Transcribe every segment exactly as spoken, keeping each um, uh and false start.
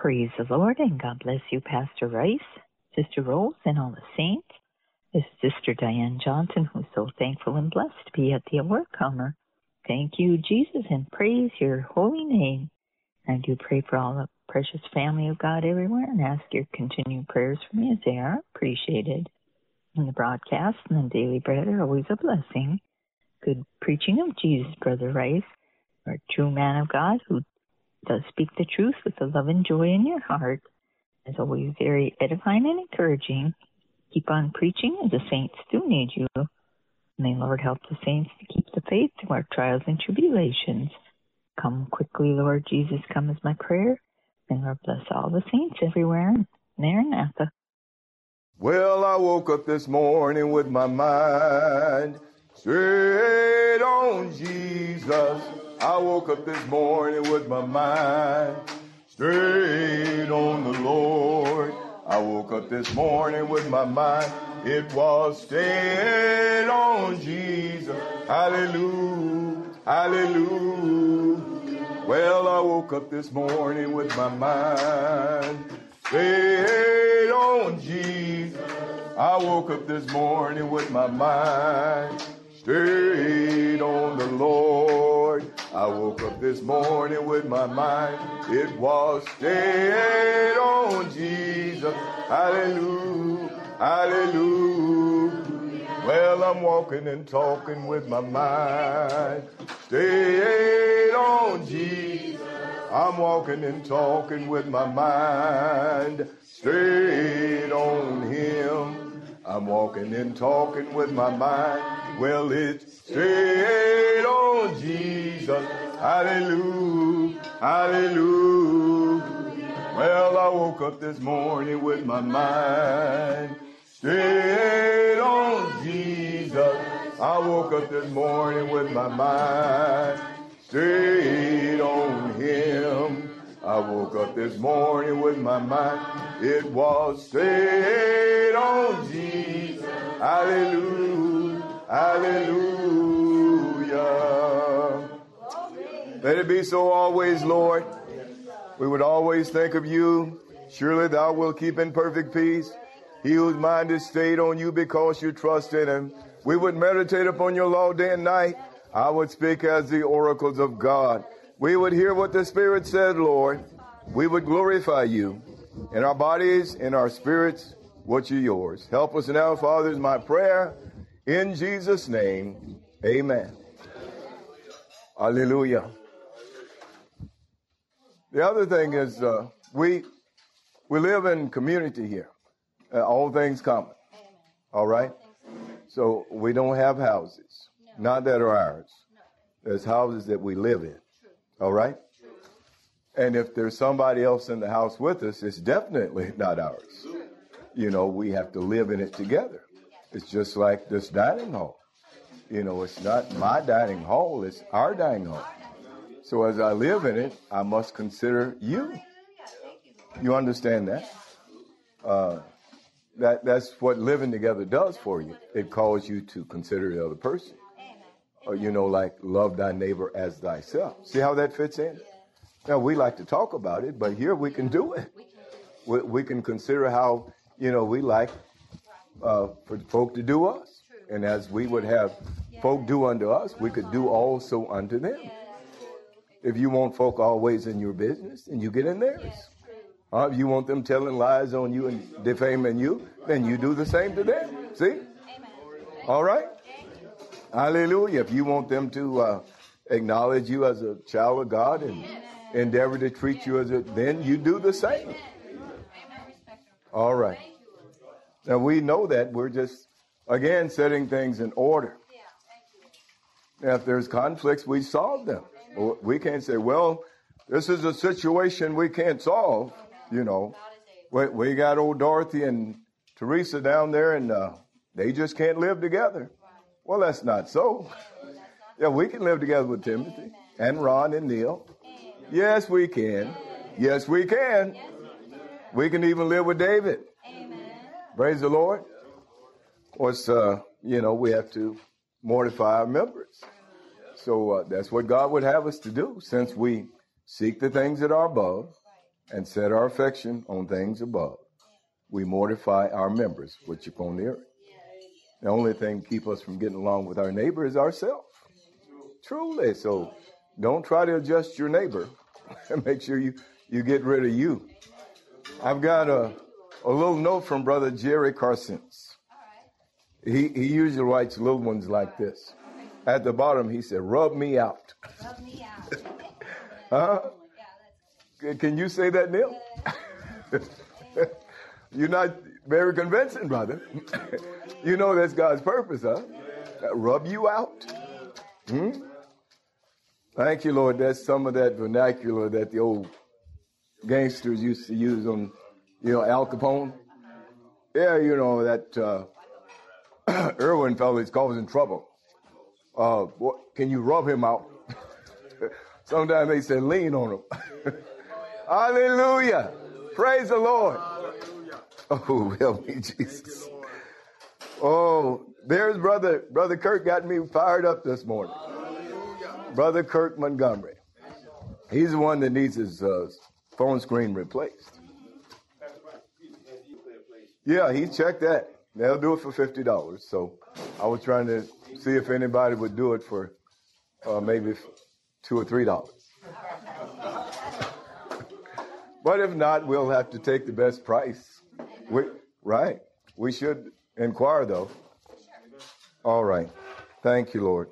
Praise the Lord, and God bless you, Pastor Rice, Sister Rose, and all the saints. This is Sister Diane Johnson, who's so thankful and blessed to be at the Overcomer. Thank you, Jesus, and praise your holy name. I do pray for all the precious family of God everywhere and ask your continued prayers for me as they are appreciated. And the broadcast and the daily bread are always a blessing. Good preaching of Jesus, Brother Rice, our true man of God who does speak the truth with the love and joy in your heart. As always, very edifying and encouraging. Keep on preaching, as the saints do need you. May the Lord help the saints to keep the faith through our trials and tribulations. Come quickly, Lord Jesus, come is my prayer. May the Lord bless all the saints everywhere, Maranatha. Well, I woke up this morning with my mind straight on Jesus. I woke up this morning with my mind straight on the Lord. I woke up this morning with my mind, it was stayed on Jesus. Hallelujah, hallelujah. Well, I woke up this morning with my mind stayed on Jesus. I woke up this morning with my mind stayed on the Lord. I woke up this morning with my mind, it was stayed on Jesus. Hallelujah, hallelujah. Well, I'm walking and talking with my mind stayed on Jesus. I'm walking and talking with my mind stayed on Him. I'm walking and talking with my mind, well, it's stayed on Jesus. Hallelujah, hallelujah. Well, I woke up this morning with my mind stayed on Jesus. I woke up this morning with my mind stayed on Him. I woke up this morning with my mind, it was stayed on Jesus. Hallelujah, hallelujah. Let it be so always, Lord. We would always think of you. Surely thou wilt keep in perfect peace he whose mind is stayed on you because you trust in him. We would meditate upon your law day and night. I would speak as the oracles of God. We would hear what the Spirit said, Lord. We would glorify you in our bodies, in our spirits, what you yours. Help us now, Father, is my prayer. In Jesus' name, amen. Hallelujah. The other thing is uh, we we live in community here. Uh, all things common. All right? So we don't have houses. Not that are ours. There's houses that we live in. All right? And if there's somebody else in the house with us, it's definitely not ours. You know, we have to live in it together. It's just like this dining hall. You know, it's not my dining hall, it's our dining hall. So as I live in it, I must consider you. You understand that? Uh, that that's what living together does for you. It calls you to consider the other person. Or, you know, like love thy neighbor as thyself. See how that fits in? Now, we like to talk about it, but here we can do it. We, we can consider how, you know, we like uh, for folk to do us. And as we would have folk do unto us, we could do also unto them. If you want folk always in your business, then you get in theirs. Uh, if you want them telling lies on you and defaming you, then you do the same to them. See? All right? Hallelujah. If you want them to uh, acknowledge you as a child of God and endeavor to treat you as a, then you do the same. All right. Now we know that we're just, again, setting things in order. Now, if there's conflicts, we solve them. We can't say, well, this is a situation we can't solve. You know, we, we got old Dorothy and Teresa down there, and uh, they just can't live together. Well, that's not so. Yeah, we can live together with Timothy and Ron and Neil. Yes, we can. Yes, we can. We can even live with David. Praise the Lord. Of course, uh, you know, we have to mortify our members. So uh, that's what God would have us to do, since we seek the things that are above and set our affection on things above, we mortify our members which upon the earth. The only thing to keep us from getting along with our neighbor is ourselves. Truly. So don't try to adjust your neighbor. Make sure you, you get rid of you. I've got a, a little note from Brother Jerry Carsons. He, he usually writes little ones like this. At the bottom, he said, rub me out. Rub me out. Huh? Can you say that, Neil? You're not very convincing, brother. You know that's God's purpose, huh? Rub you out. Hmm? Thank you, Lord. That's some of that vernacular that the old gangsters used to use on, you know, Al Capone. Yeah, you know, that uh, Irwin fellow is causing trouble. Uh, what, can you rub him out? Sometimes they say lean on him. Hallelujah. Praise the Lord. Oh, help me, Jesus. Oh, there's brother, brother Kirk got me fired up this morning. Brother Kirk Montgomery. He's the one that needs his uh, phone screen replaced. Yeah, he checked that. They'll do it for fifty dollars. So I was trying to see if anybody would do it for uh, maybe two or three dollars. But if not, we'll have to take the best price. We, right. We should inquire, though. All right. Thank you, Lord.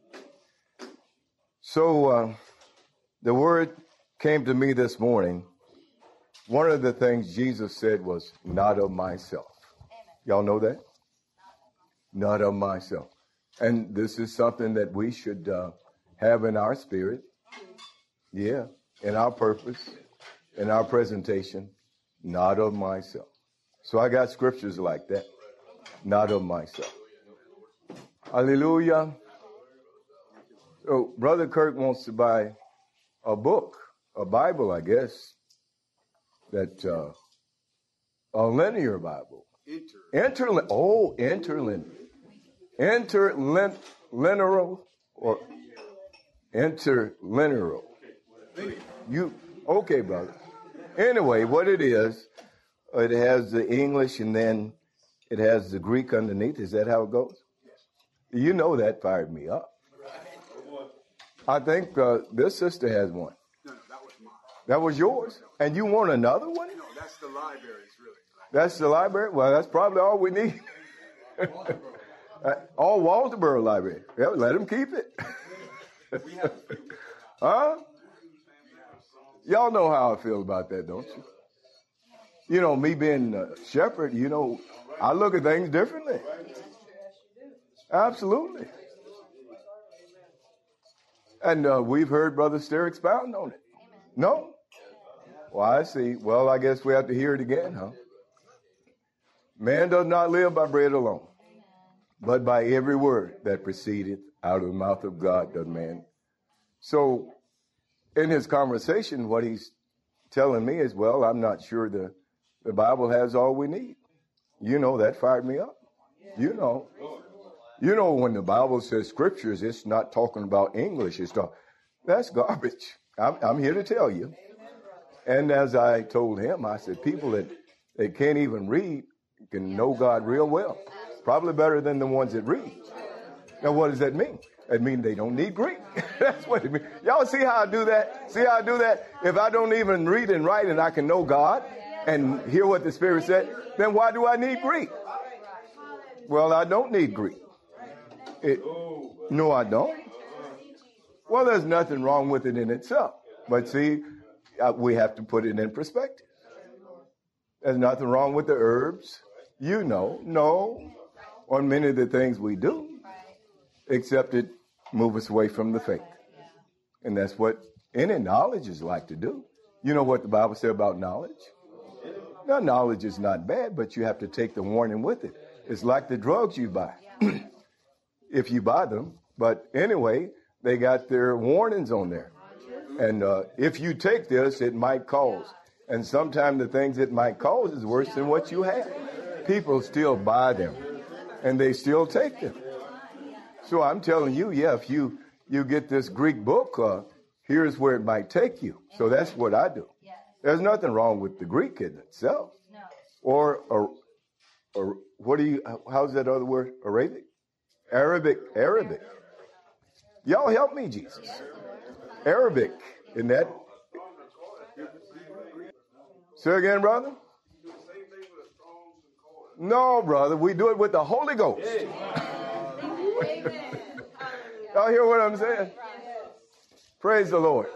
So uh, the word came to me this morning. One of the things Jesus said was, not of myself. Y'all know that? Not of myself. And this is something that we should uh, have in our spirit. Yeah. In our purpose. In our presentation. Not of myself. So I got scriptures like that. Not of myself. Hallelujah. So Brother Kirk wants to buy a book, a Bible, I guess, that uh, a linear Bible. Inter. Interlin. Oh, interlinear. Interlinear or interlinear. You okay, brother? Anyway, what it is, it has the English and then it has the Greek underneath. Is that how it goes? You know that fired me up. I think uh, this sister has one. No, no, that was mine. That was yours? And you want another one? No, that's the library's really. That's the library? Well, that's probably all we need. uh, all Walterboro Library. Yeah, let them keep it. Huh? Y'all know how I feel about that, don't you? You know, me being a shepherd, you know, I look at things differently. Absolutely. And uh, we've heard Brother Steer expound on it. No? Well, I see. Well, I guess we have to hear it again, huh? Man does not live by bread alone, but by every word that proceedeth out of the mouth of God does man. So in his conversation, what he's telling me is, well, I'm not sure the, the Bible has all we need. You know, that fired me up. You know. You know, when the Bible says scriptures, it's not talking about English. It's talking, that's garbage. I'm, I'm here to tell you. And as I told him, I said, people that, that can't even read can know God real well. Probably better than the ones that read. Now, what does that mean? It means they don't need Greek. That's what it means. Y'all see how I do that? See how I do that? If I don't even read and write and I can know God and hear what the Spirit said, then why do I need Greek? Well, I don't need Greek. It, no, I don't. Well, there's nothing wrong with it in itself. But see, uh, we have to put it in perspective. There's nothing wrong with the herbs. You know, no, on many of the things we do, except it moves us away from the faith. And that's what any knowledge is like to do. You know what the Bible says about knowledge? Now, knowledge is not bad, but you have to take the warning with it. It's like the drugs you buy. If you buy them. But anyway, they got their warnings on there. And uh, if you take this, it might cause. And sometimes the things it might cause is worse than what you have. People still buy them. And they still take them. So I'm telling you, yeah, if you, you get this Greek book, uh, here's where it might take you. So that's what I do. There's nothing wrong with the Greek in itself. No. Or, or, or what do you, how's that other word? Arabic? Arabic, Arabic. Y'all help me, Jesus. Arabic, isn't that? Say again, brother? No, brother, we do it with the Holy Ghost. Y'all hear what I'm saying? Praise the Lord.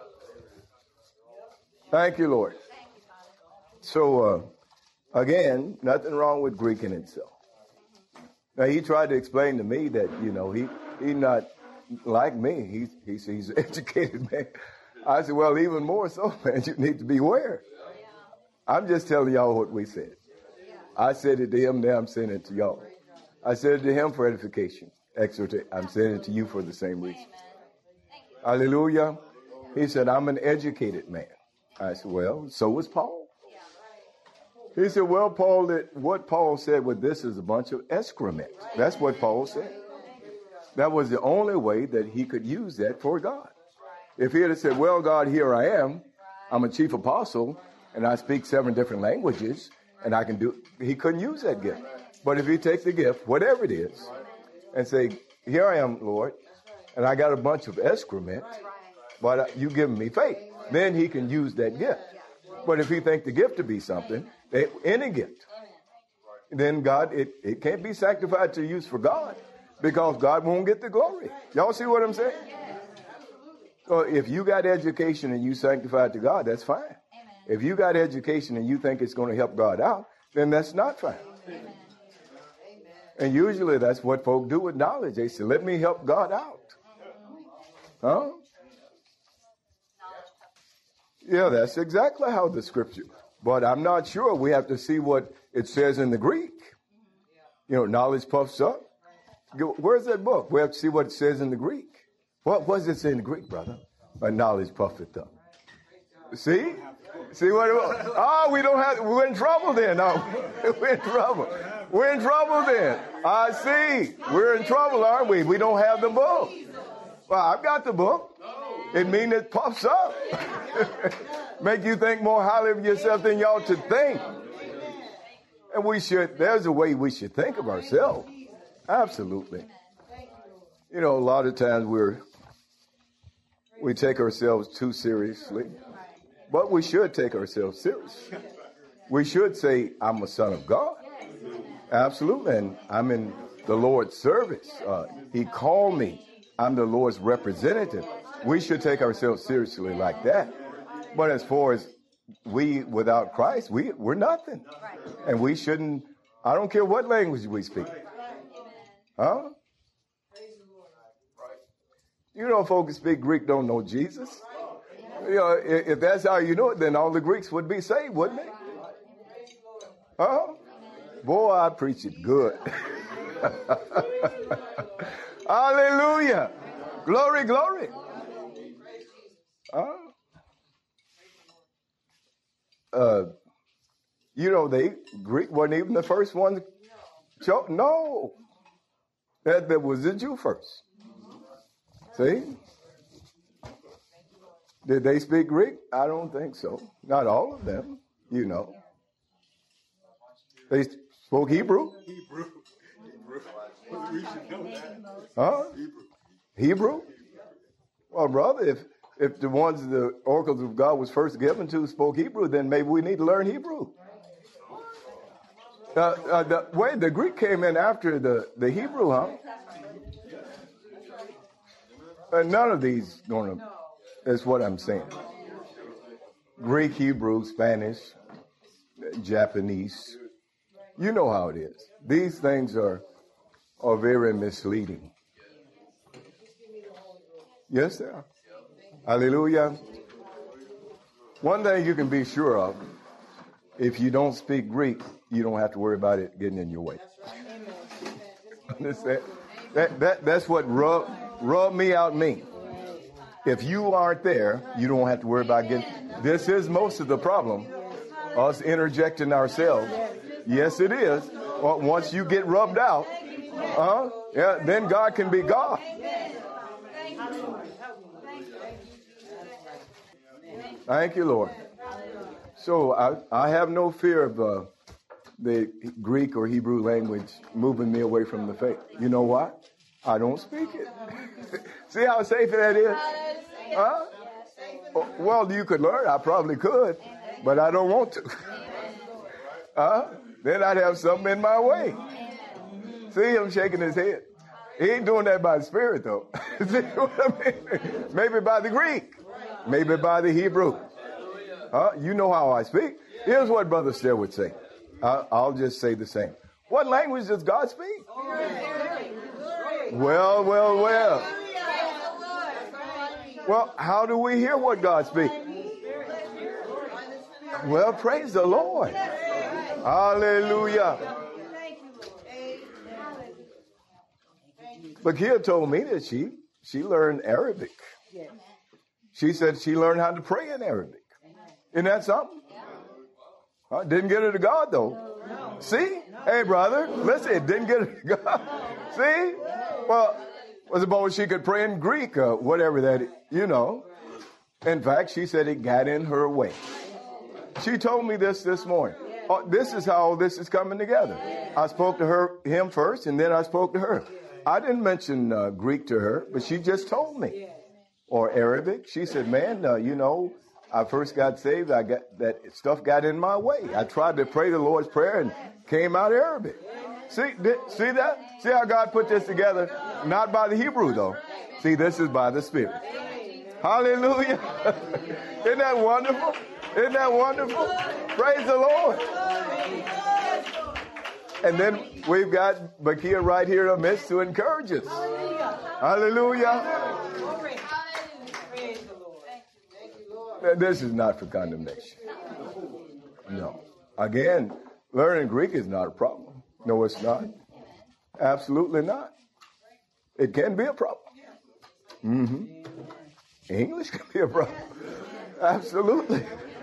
Thank you, Lord. So, uh, again, nothing wrong with Greek in itself. Now, he tried to explain to me that, you know, he he not like me. He's, he's, he's an educated man. I said, well, even more so, man, you need to beware. I'm just telling y'all what we said. I said it to him, now I'm saying it to y'all. I said it to him for edification, exhortation. I'm saying it to you for the same reason. Hallelujah. He said, I'm an educated man. I said, well, so was Paul. He said, well, Paul, that what Paul said with this is a bunch of excrement. That's what Paul said. That was the only way that he could use that for God. If he had said, well, God, here I am. I'm a chief apostle, and I speak seven different languages, and I can do, he couldn't use that gift. But if he takes the gift, whatever it is, and say, here I am, Lord, and I got a bunch of excrement, but you given me faith, then he can use that gift. But if he think the gift to be something, any gift, then God, it, it can't be sanctified to use for God, because God won't get the glory. Y'all see what I'm saying? So if you got education and you sanctified to God, that's fine. If you got education and you think it's going to help God out, then that's not fine. And usually that's what folk do with knowledge. They say, let me help God out. Huh? Yeah, that's exactly how the scripture. But I'm not sure. We have to see what it says in the Greek. You know, knowledge puffs up. Where's that book? We have to see what it says in the Greek. What, what does it say in the Greek, brother? My knowledge puffeth up. See? See what it was? Oh, we don't have, we're in trouble then. No, we're in trouble. We're in trouble then. I see. We're in trouble, aren't we? We don't have the book. Well, I've got the book. It means it puffs up. Make you think more highly of yourself than you ought to think. And we should, there's a way we should think of ourselves. Absolutely. You know, a lot of times we're, we take ourselves too seriously. But we should take ourselves seriously. We should say, I'm a son of God. Absolutely. And I'm in the Lord's service. Uh, he called me. I'm the Lord's representative. We should take ourselves seriously like that. But as far as we without Christ, we, we're nothing. And we shouldn't, I don't care what language we speak. Huh? You know, folks who speak Greek don't know Jesus. You know, if that's how you know it, then all the Greeks would be saved, wouldn't they? Huh? Boy, I preach it good. Hallelujah. Glory, glory. Huh? Uh, you know, the Greek wasn't even the first one. To, no. That, that was the Jew first. See? Did they speak Greek? I don't think so. Not all of them, you know. They spoke Hebrew? Hebrew. Hebrew. We should know that. Huh? Hebrew. Hebrew? Well, brother, if if the ones the oracles of God was first given to spoke Hebrew, then maybe we need to learn Hebrew. Uh, uh, the, wait, the Greek came in after the, the Hebrew, huh? Uh, none of these going to. That's what I'm saying. Greek, Hebrew, Spanish, Japanese. You know how it is. These things are are very misleading. Yes, they are. Hallelujah. One thing you can be sure of, if you don't speak Greek, you don't have to worry about it getting in your way. Understand? That, that, that's what rub, rub me out means. If you aren't there, you don't have to worry about getting. This is most of the problem, us interjecting ourselves. Yes, it is. Well, once you get rubbed out, uh, yeah, then God can be God. Thank you, Lord. So I, I have no fear of uh, the Greek or Hebrew language moving me away from the faith. You know why? I don't speak it. See how safe that is? Huh? Well, you could learn. I probably could, but I don't want to. Huh? Then I'd have something in my way. See him shaking his head. He ain't doing that by the Spirit, though. See what I mean? Maybe by the Greek. Maybe by the Hebrew. Huh? You know how I speak. Here's what Brother Stair would say. Uh, I'll just say the same. What language does God speak? Well, well, well. Well, how do we hear what God speaks? Well, praise the Lord. Hallelujah. Bakia told me that she, she learned Arabic. She said she learned how to pray in Arabic. Isn't that something? Huh? Didn't get her to God, though. See? Hey, brother, listen, it didn't get her to God. See? Well, I suppose she could pray in Greek or whatever that is, you know. In fact, she said it got in her way. She told me this this morning. Oh, this is how all this is coming together. I spoke to her, him first, and then I spoke to her. I didn't mention uh, Greek to her, but she just told me. Or Arabic. She said, man, uh, you know, I first got saved. I got that stuff got in my way. I tried to pray the Lord's Prayer and came out Arabic. See, did, see that? See how God put this together? Not by the Hebrew, though. See, this is by the Spirit. Hallelujah. Isn't that wonderful? Isn't that wonderful? Praise the Lord. And then we've got Bakia right here in the midst to encourage us. Hallelujah. This is not for condemnation. No. Again, learning Greek is not a problem. No, it's not. Absolutely not. It can be a problem. Mm-hmm. English can be a problem. Absolutely.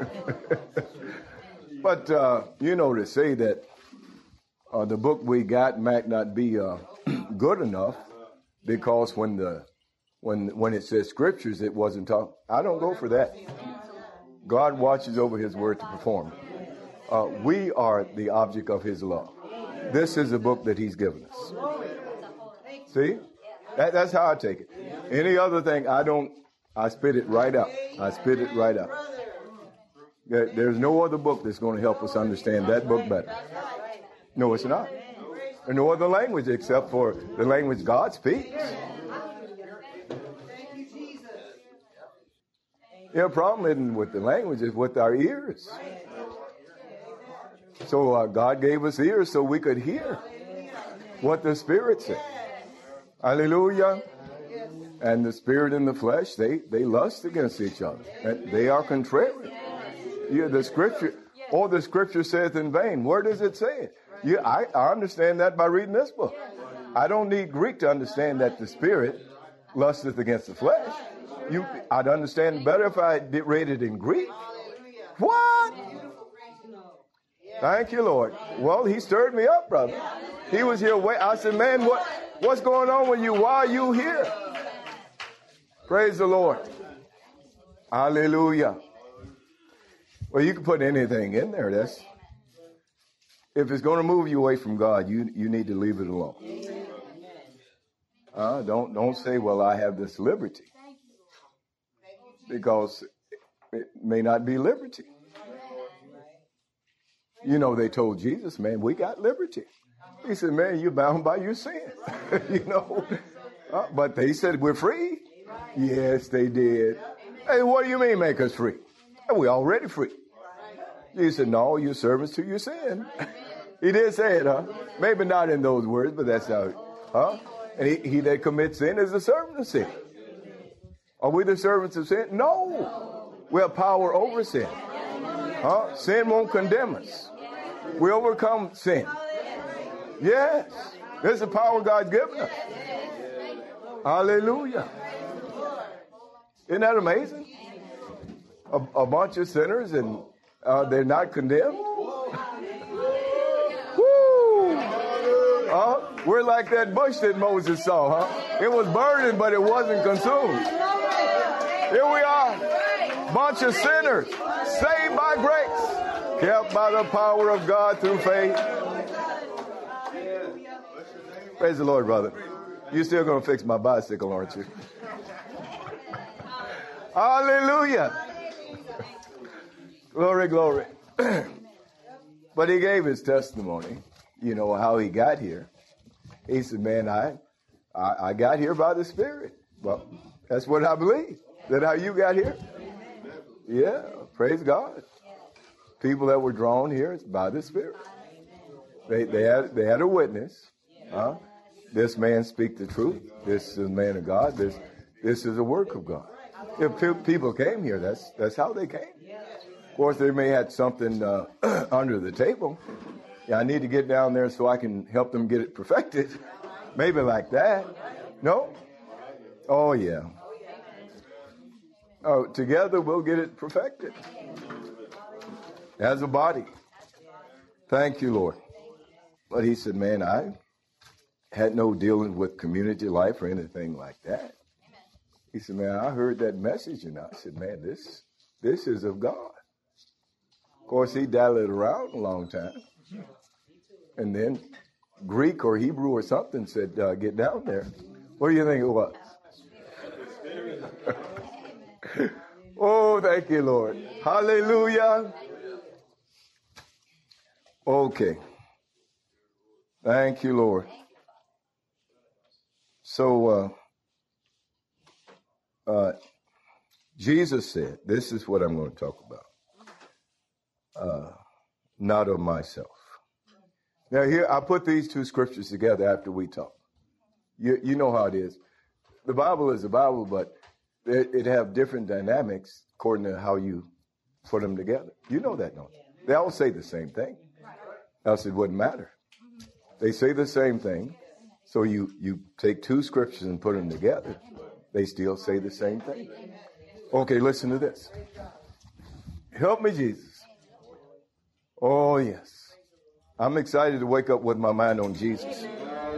But, uh, you know, to say that uh, the book we got might not be uh, good enough because when the when when it says scriptures, it wasn't taught. I don't go for that. God watches over his word to perform it. Uh, we are the object of his love. This is a book that he's given us. See? That, that's how I take it. Any other thing, I don't, I spit it right out. I spit it right out. There, there's no other book that's going to help us understand that book better. No, it's not. There's no other language except for the language God speaks. The problem isn't with the language, it's with our ears. So uh, God gave us ears so we could hear what the Spirit said. Hallelujah. And the spirit and the flesh, they, they lust against each other. And they are contrary. Yeah, the scripture, or the scripture saith in vain. Where does it say it? Yeah, I, I understand that by reading this book. I don't need Greek to understand that the spirit lusteth against the flesh. You, I'd understand better if I did read it in Greek. What? Thank you, Lord. Well, he stirred me up, brother. He was here. Wait. I said, man, what, what's going on with you? Why are you here? Praise the Lord. Hallelujah. Well, you can put anything in there. That's, if it's going to move you away from God, you, you need to leave it alone. Uh, don't, don't say, well, I have this liberty. Because it may not be liberty. You know, they told Jesus, man, we got liberty. He said, man, you're bound by your sin. You know, uh, but they said we're free. Yes, they did. Hey, what do you mean make us free? We're already free. He said, no, you're servants to your sin. He did say it, huh? Maybe not in those words, but that's how, huh? And he, he that commits sin is a servant of sin. Are we the servants of sin? No. We have power over sin. Huh? Sin won't condemn us. We overcome sin. Yes. This is the power God's given us. Hallelujah. Isn't that amazing? A, a bunch of sinners and uh, they're not condemned. Woo! Uh, we're like that bush that Moses saw, huh? It was burning, but it wasn't consumed. Here we are, bunch of sinners, saved by grace. by the power of God through faith. Praise the Lord, brother. You're still going to fix my bicycle, aren't you? Hallelujah. Glory, glory. But he gave his testimony, you know, how he got here. He said, man, I, I, I got here by the Spirit. Well, that's what I believe. Is that how you got here? Yeah, praise God. People that were drawn here is by the Spirit. They, they, had, they had a witness. Huh? This man speak the truth. This is a man of God. This, this is a work of God. If pe- people came here, that's, that's how they came. Of course, they may have something uh, under the table. Yeah, I need to get down there so I can help them get it perfected. Maybe like that. No? Oh, yeah. Oh, together we'll get it perfected. As a body. Thank you, Lord. But he said, man, I had no dealings with community life or anything like that. He said, man, I heard that message, and I said, man, this this is of God. Of course, he dallied around a long time. And then Greek or Hebrew or something said, uh, get down there. What do you think it was? Oh, thank you, Lord. Hallelujah. Okay. Thank you, Lord. So, uh, uh, Jesus said, this is what I'm going to talk about. Uh, not of myself. Now here, I put these two scriptures together after we talk. You, you know how it is. The Bible is the Bible, but it, it have different dynamics according to how you put them together. You know that, don't you? They all say the same thing. Else it wouldn't matter. They say the same thing. So you, you take two scriptures and put them together. They still say the same thing. Okay, listen to this. Help me, Jesus. Oh, yes. I'm excited to wake up with my mind on Jesus.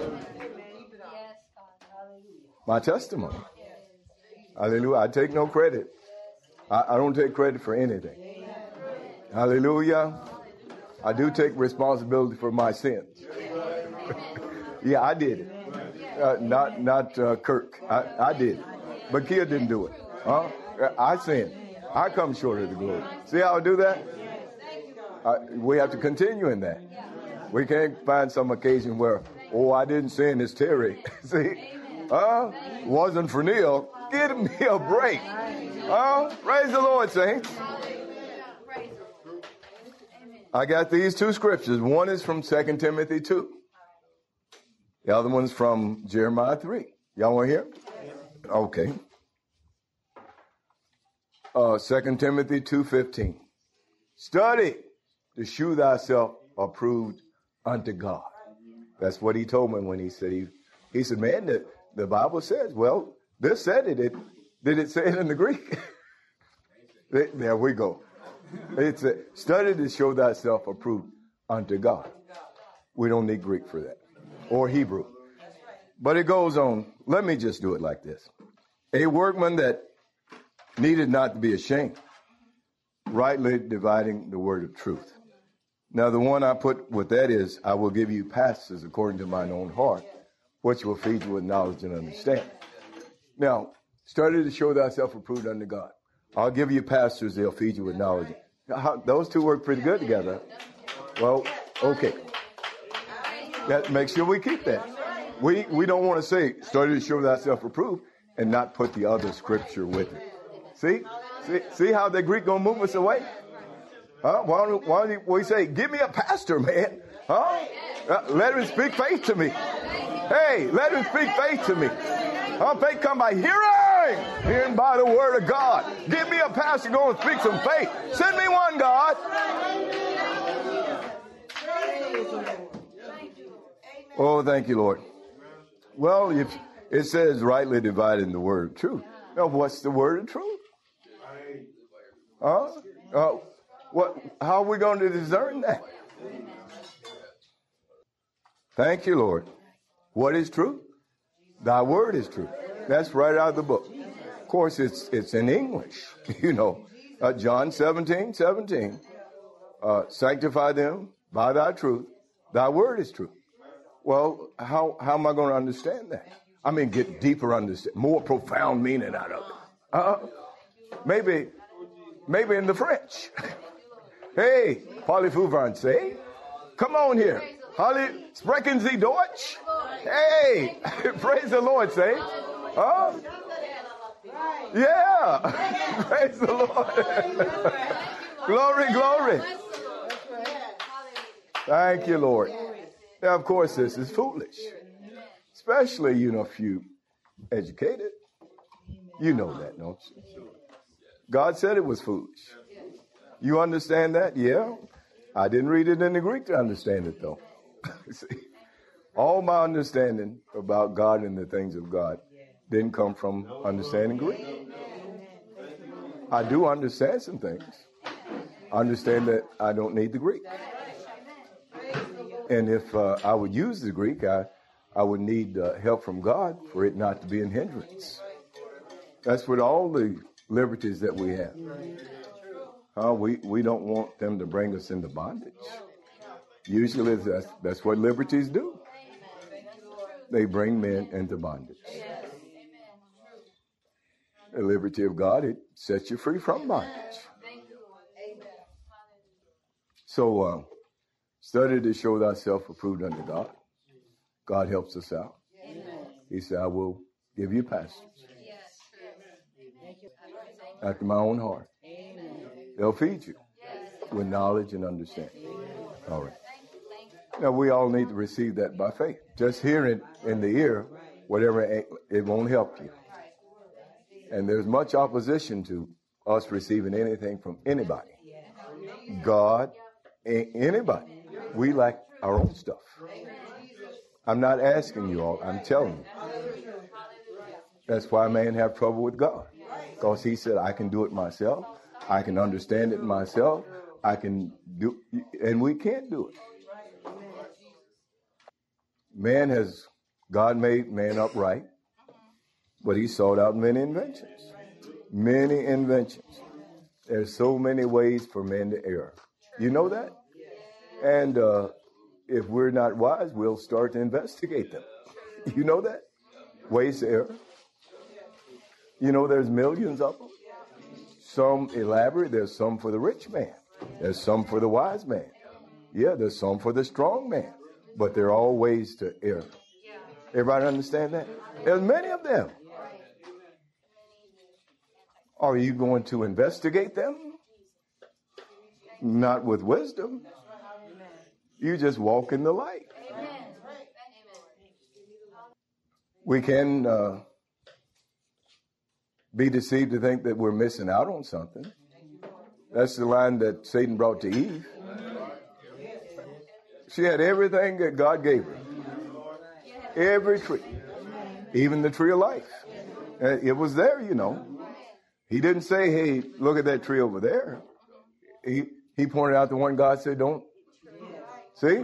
My testimony. Hallelujah. I take no credit. I, I don't take credit for anything. Hallelujah. I do take responsibility for my sins. Yeah, I did it. Uh, not not uh, Kirk. I, I did it. But Kia didn't do it. Huh? I sinned. I come short of the glory. See how I do that? Uh, we have to continue in that. We can't find some occasion where, oh, I didn't sin, it's Terry. See? Uh, wasn't for Neil. Give me a break. Uh, praise the Lord, saints. I got these two scriptures. One is from Second Timothy two. The other one's from Jeremiah three. Y'all want to hear? Okay. Uh, Second Timothy two fifteen. Study to shew thyself approved unto God. That's what he told me when he said, he, he said, man, the, the Bible says, well, this said it. it did it say it in the Greek? There we go. It said, study to show thyself approved unto God. We don't need Greek for that. Or Hebrew. But it goes on. Let me just do it like this. A workman that needed not to be ashamed, rightly dividing the word of truth. Now, the one I put with that is, I will give you passages according to mine own heart, which will feed you with knowledge and understanding. Now, study to show thyself approved unto God. I'll give you pastors, they'll feed you with knowledge. How, those two work pretty good together. Well, okay. That, make sure we keep that. We we don't want to say, study to show thyself approved, and not put the other scripture with it. See? See, see how the Greek gonna move us away? Huh? Why don't, why don't we say, give me a pastor, man? Huh? Uh, let him speak faith to me. Hey, let him speak faith to me. Huh? Faith come by hearing, hearing by the word of God. Give me a pastor going to speak some faith. Send me one, God. Oh, thank you, Lord. Well, if it says rightly dividing the word of truth. Now, what's the word of truth? Huh? Uh, what? How are we going to discern that? Thank you, Lord. What is truth? Thy word is truth. That's right out of the book. Of course, it's it's in English. You know, uh, John seventeen, seventeen. uh, sanctify them by thy truth. Thy word is truth. Well, how, how am I going to understand that? I mean, get deeper understanding, more profound meaning out of it. Uh, maybe, maybe in the French. Hey, parlez-vous français? Come on here. Holly, sprechen Sie Deutsch? Hey, praise the Lord, say. Huh? Yeah, praise the Lord. Glory, glory. Thank you, Lord. Now, of course, this is foolish, especially, you know, if you educated. You know that, don't you? God said it was foolish. You understand that? Yeah. I didn't read it in the Greek to understand it, though. See, all my understanding about God and the things of God didn't come from understanding Greek. I do understand some things. I understand that I don't need the Greek. And if uh, I would use the Greek, I, I would need uh, help from God for it not to be an hindrance. That's what all the liberties that we have. Uh, we, we don't want them to bring us into bondage. Usually that's, that's what liberties do. They bring men into bondage. The liberty of God, it sets you free from bondage. So uh, study to show thyself approved unto God. God helps us out. He said, I will give you pastors after my own heart. They'll feed you with knowledge and understanding. All right. Now, we all need to receive that by faith. Just hearing it in the ear, whatever, it won't help you. And there's much opposition to us receiving anything from anybody. God, anybody. We like our own stuff. I'm not asking you all. I'm telling you. That's why man have trouble with God. Because he said, I can do it myself. I can understand it myself. I can do, and we can't do it. Man has, God made man upright, but he sought out many inventions. Many inventions. There's so many ways for men to err. You know that? And uh, if we're not wise, we'll start to investigate them. You know that? Ways to err. You know there's millions of them. Some elaborate. There's some for the rich man. There's some for the wise man. Yeah, there's some for the strong man. But there are all ways to err. Everybody understand that? There's many of them. Are you going to investigate them? Not with wisdom. You just walk in the light. We can uh, be deceived to think that we're missing out on something. That's the line that Satan brought to Eve. She had everything that God gave her. Every tree. Even the tree of life. It was there, you know. He didn't say, hey, look at that tree over there. He, he pointed out the one God said, don't. See?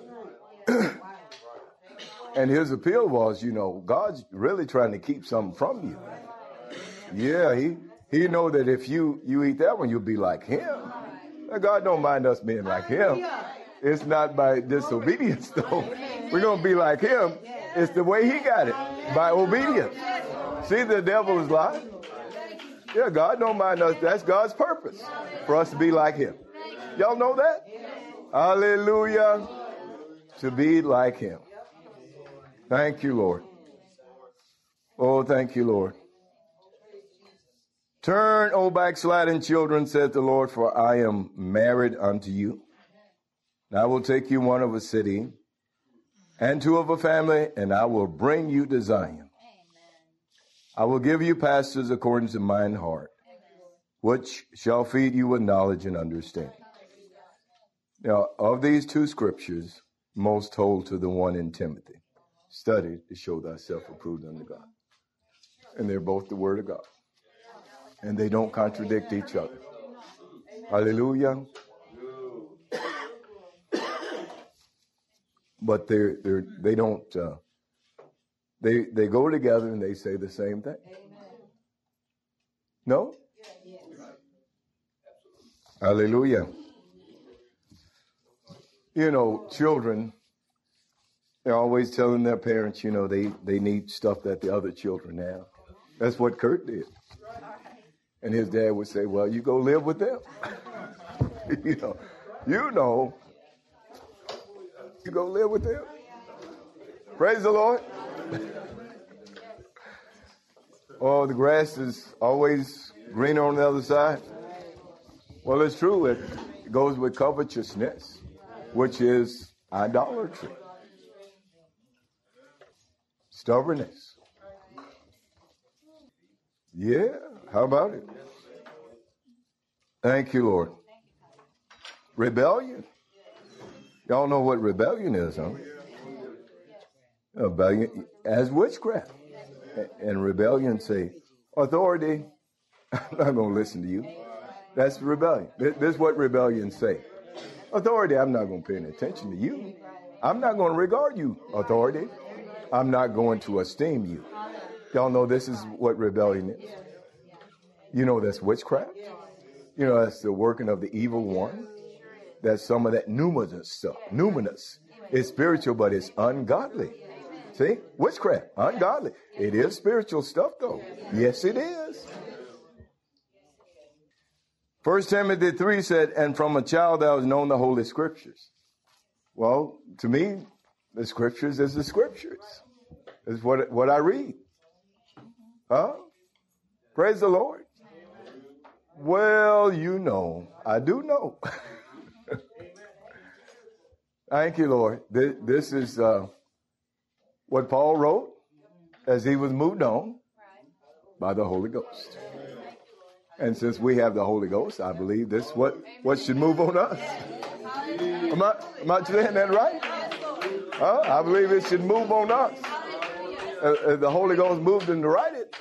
And his appeal was, you know, God's really trying to keep something from you. Yeah, he he know that if you, you eat that one, you'll be like him. Now, God don't mind us being like him. It's not by disobedience, though. We're going to be like him. It's the way he got it, by obedience. See, the devil is lying. Yeah, God don't mind us. That's God's purpose, for us to be like him. Y'all know that? Hallelujah. To be like him. Thank you, Lord. Oh, thank you, Lord. Turn, O backsliding children, said the Lord, for I am married unto you. And I will take you one of a city and two of a family, and I will bring you to Zion. I will give you pastors according to mine heart, which shall feed you with knowledge and understanding. Now, of these two scriptures, most hold to the one in Timothy. Study to show thyself approved unto God. And they're both the word of God. And they don't contradict each other. Hallelujah. But they're, they're, they don't, uh, they, they go together and they say the same thing. No? Hallelujah. You know, children, they're always telling their parents, you know, they, they need stuff that the other children have. That's what Kurt did. And his dad would say, well, you go live with them. you know, you know, you go live with them. Praise the Lord. Oh, the grass is always greener on the other side. Well, it's true. It goes with covetousness, which is idolatry, stubbornness. Yeah, how about it? Thank you, Lord. Rebellion. Y'all know what rebellion is, huh? Rebellion as witchcraft. And rebellion say, authority, I'm not going to listen to you. That's rebellion. This is what rebellion say. Authority, I'm not going to pay any attention to you. I'm not going to regard you, authority. I'm not going to esteem you. Y'all know this is what rebellion is. You know that's witchcraft. You know that's the working of the evil one. That's some of that numinous stuff. Numinous. It's spiritual, but it's ungodly. See? Witchcraft. Ungodly. It is spiritual stuff, though. Yes, it is. First Timothy three said, and from a child thou hast known the Holy Scriptures. Well, to me, the Scriptures is the Scriptures. It's what, what I read. Huh? Praise the Lord. Well, you know, I do know. Thank you, Lord. This, this is uh, what Paul wrote as he was moved on by the Holy Ghost. And since we have the Holy Ghost, I believe this is what, what should move on us. Am I, am I saying that right? Huh? I believe it should move on us. Uh, the Holy Ghost moved him to write it.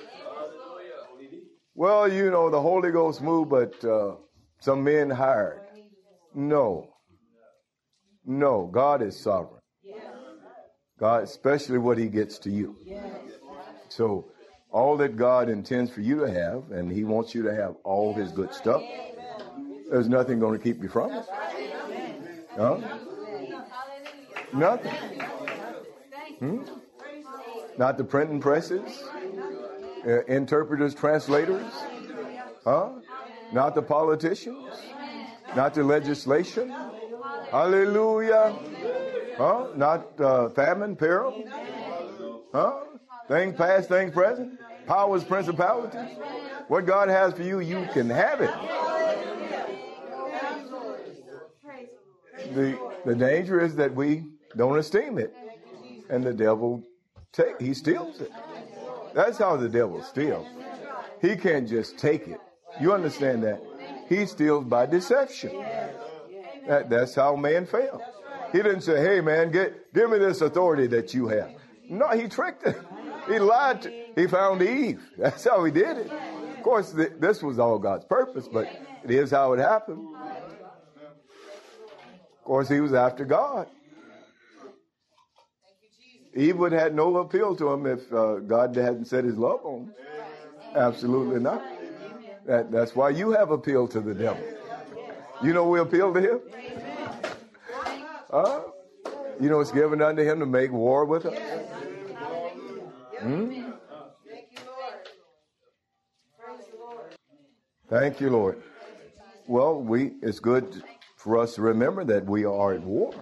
Well, you know, the Holy Ghost moved, but uh, some men hired. No. No, God is sovereign. God, especially what he gets to you. So all that God intends for you to have, and he wants you to have all his good stuff, there's nothing going to keep you from it. Huh? Nothing. Hmm? Not the printing presses, uh, interpreters, translators, huh? Not the politicians, not the legislation. Hallelujah. Huh? Not uh, famine, peril. Huh? Things past, things present. Powers, principalities. What God has for you, you can have it. The, the danger is that we don't esteem it. And the devil, take, he steals it. That's how the devil steals. He can't just take it. You understand that? He steals by deception. That, that's how man failed. He didn't say, hey, man, get, give me this authority that you have. No, he tricked him. He lied. To, he found Eve. That's how he did it. Of course, th- this was all God's purpose, but it is how it happened. Of course, he was after God. Eve would have had no appeal to him if uh, God hadn't set his love on him. Absolutely not. That, that's why you have appeal to the devil. You know we appeal to him? Huh? You know it's given unto him to make war with us? Hmm? Thank you, Lord. Well, we it's good for us to remember that we are at war.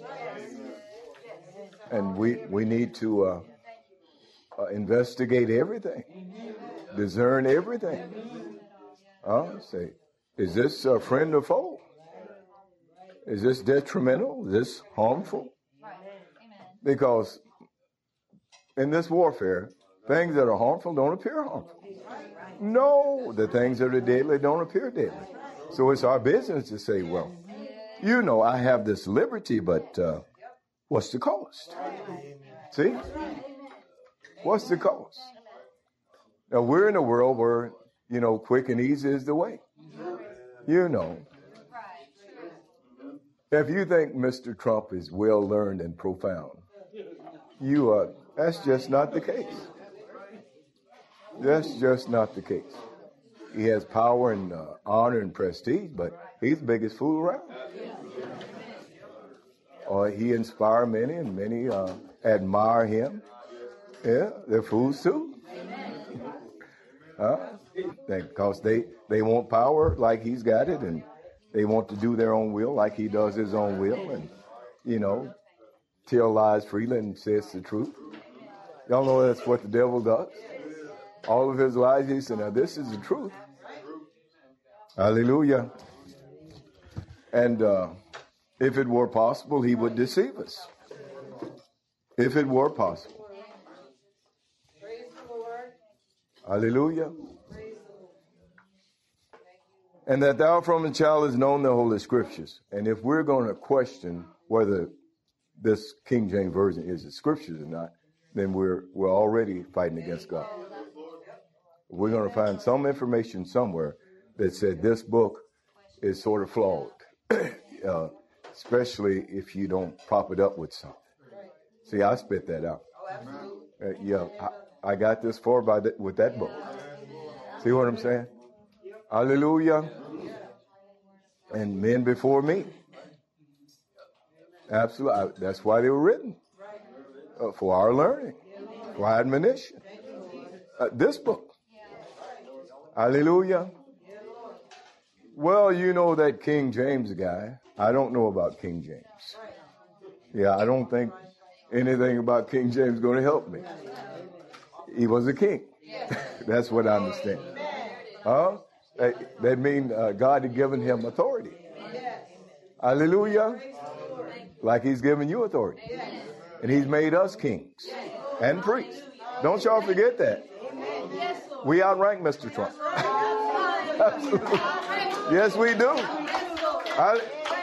And we, we need to uh, uh, investigate everything, discern everything. Uh, say, is this a friend or foe? Is this detrimental? Is this harmful? Because in this warfare, things that are harmful don't appear harmful. No, the things that are deadly don't appear deadly. So it's our business to say, well, you know, I have this liberty, but uh, what's the cost? See? What's the cost? Now, we're in a world where, you know, quick and easy is the way. You know. If you think Mister Trump is well learned and profound, you are, that's just not the case. That's just not the case. He has power and uh, honor and prestige, but he's the biggest fool around. Or he inspired many, and many uh, admire him. Yeah, they're fools too. Huh? Because they, they want power like he's got it, and they want to do their own will like he does his own will, and, you know, tell lies freely and says the truth. Y'all know that's what the devil does. All of his lies, he said, now this is the truth. Hallelujah. And uh, if it were possible, he would deceive us. If it were possible. Praise the Lord. Hallelujah. Praise the Lord. And that thou from a child is known the Holy Scriptures. And if we're going to question whether this King James Version is the Scriptures or not, then we're we're already fighting against God. We're going to find some information somewhere that said this book is sort of flawed, uh, especially if you don't prop it up with something. See, I spit that out. Uh, yeah, I, I got this far by the, with that book. See what I'm saying? Hallelujah. And men before me. Absolutely. That's why they were written. Uh, for our learning. For our admonition. Uh, this book. Hallelujah. Well, you know that King James guy. I don't know about King James. Yeah, I don't think anything about King James is going to help me. He was a king. That's what I understand. Huh? That, that means uh, God had given him authority. Hallelujah. Like he's given you authority. And he's made us kings and priests. Don't y'all forget that. We outrank Mister Trump. Absolutely. Yes, we do. I,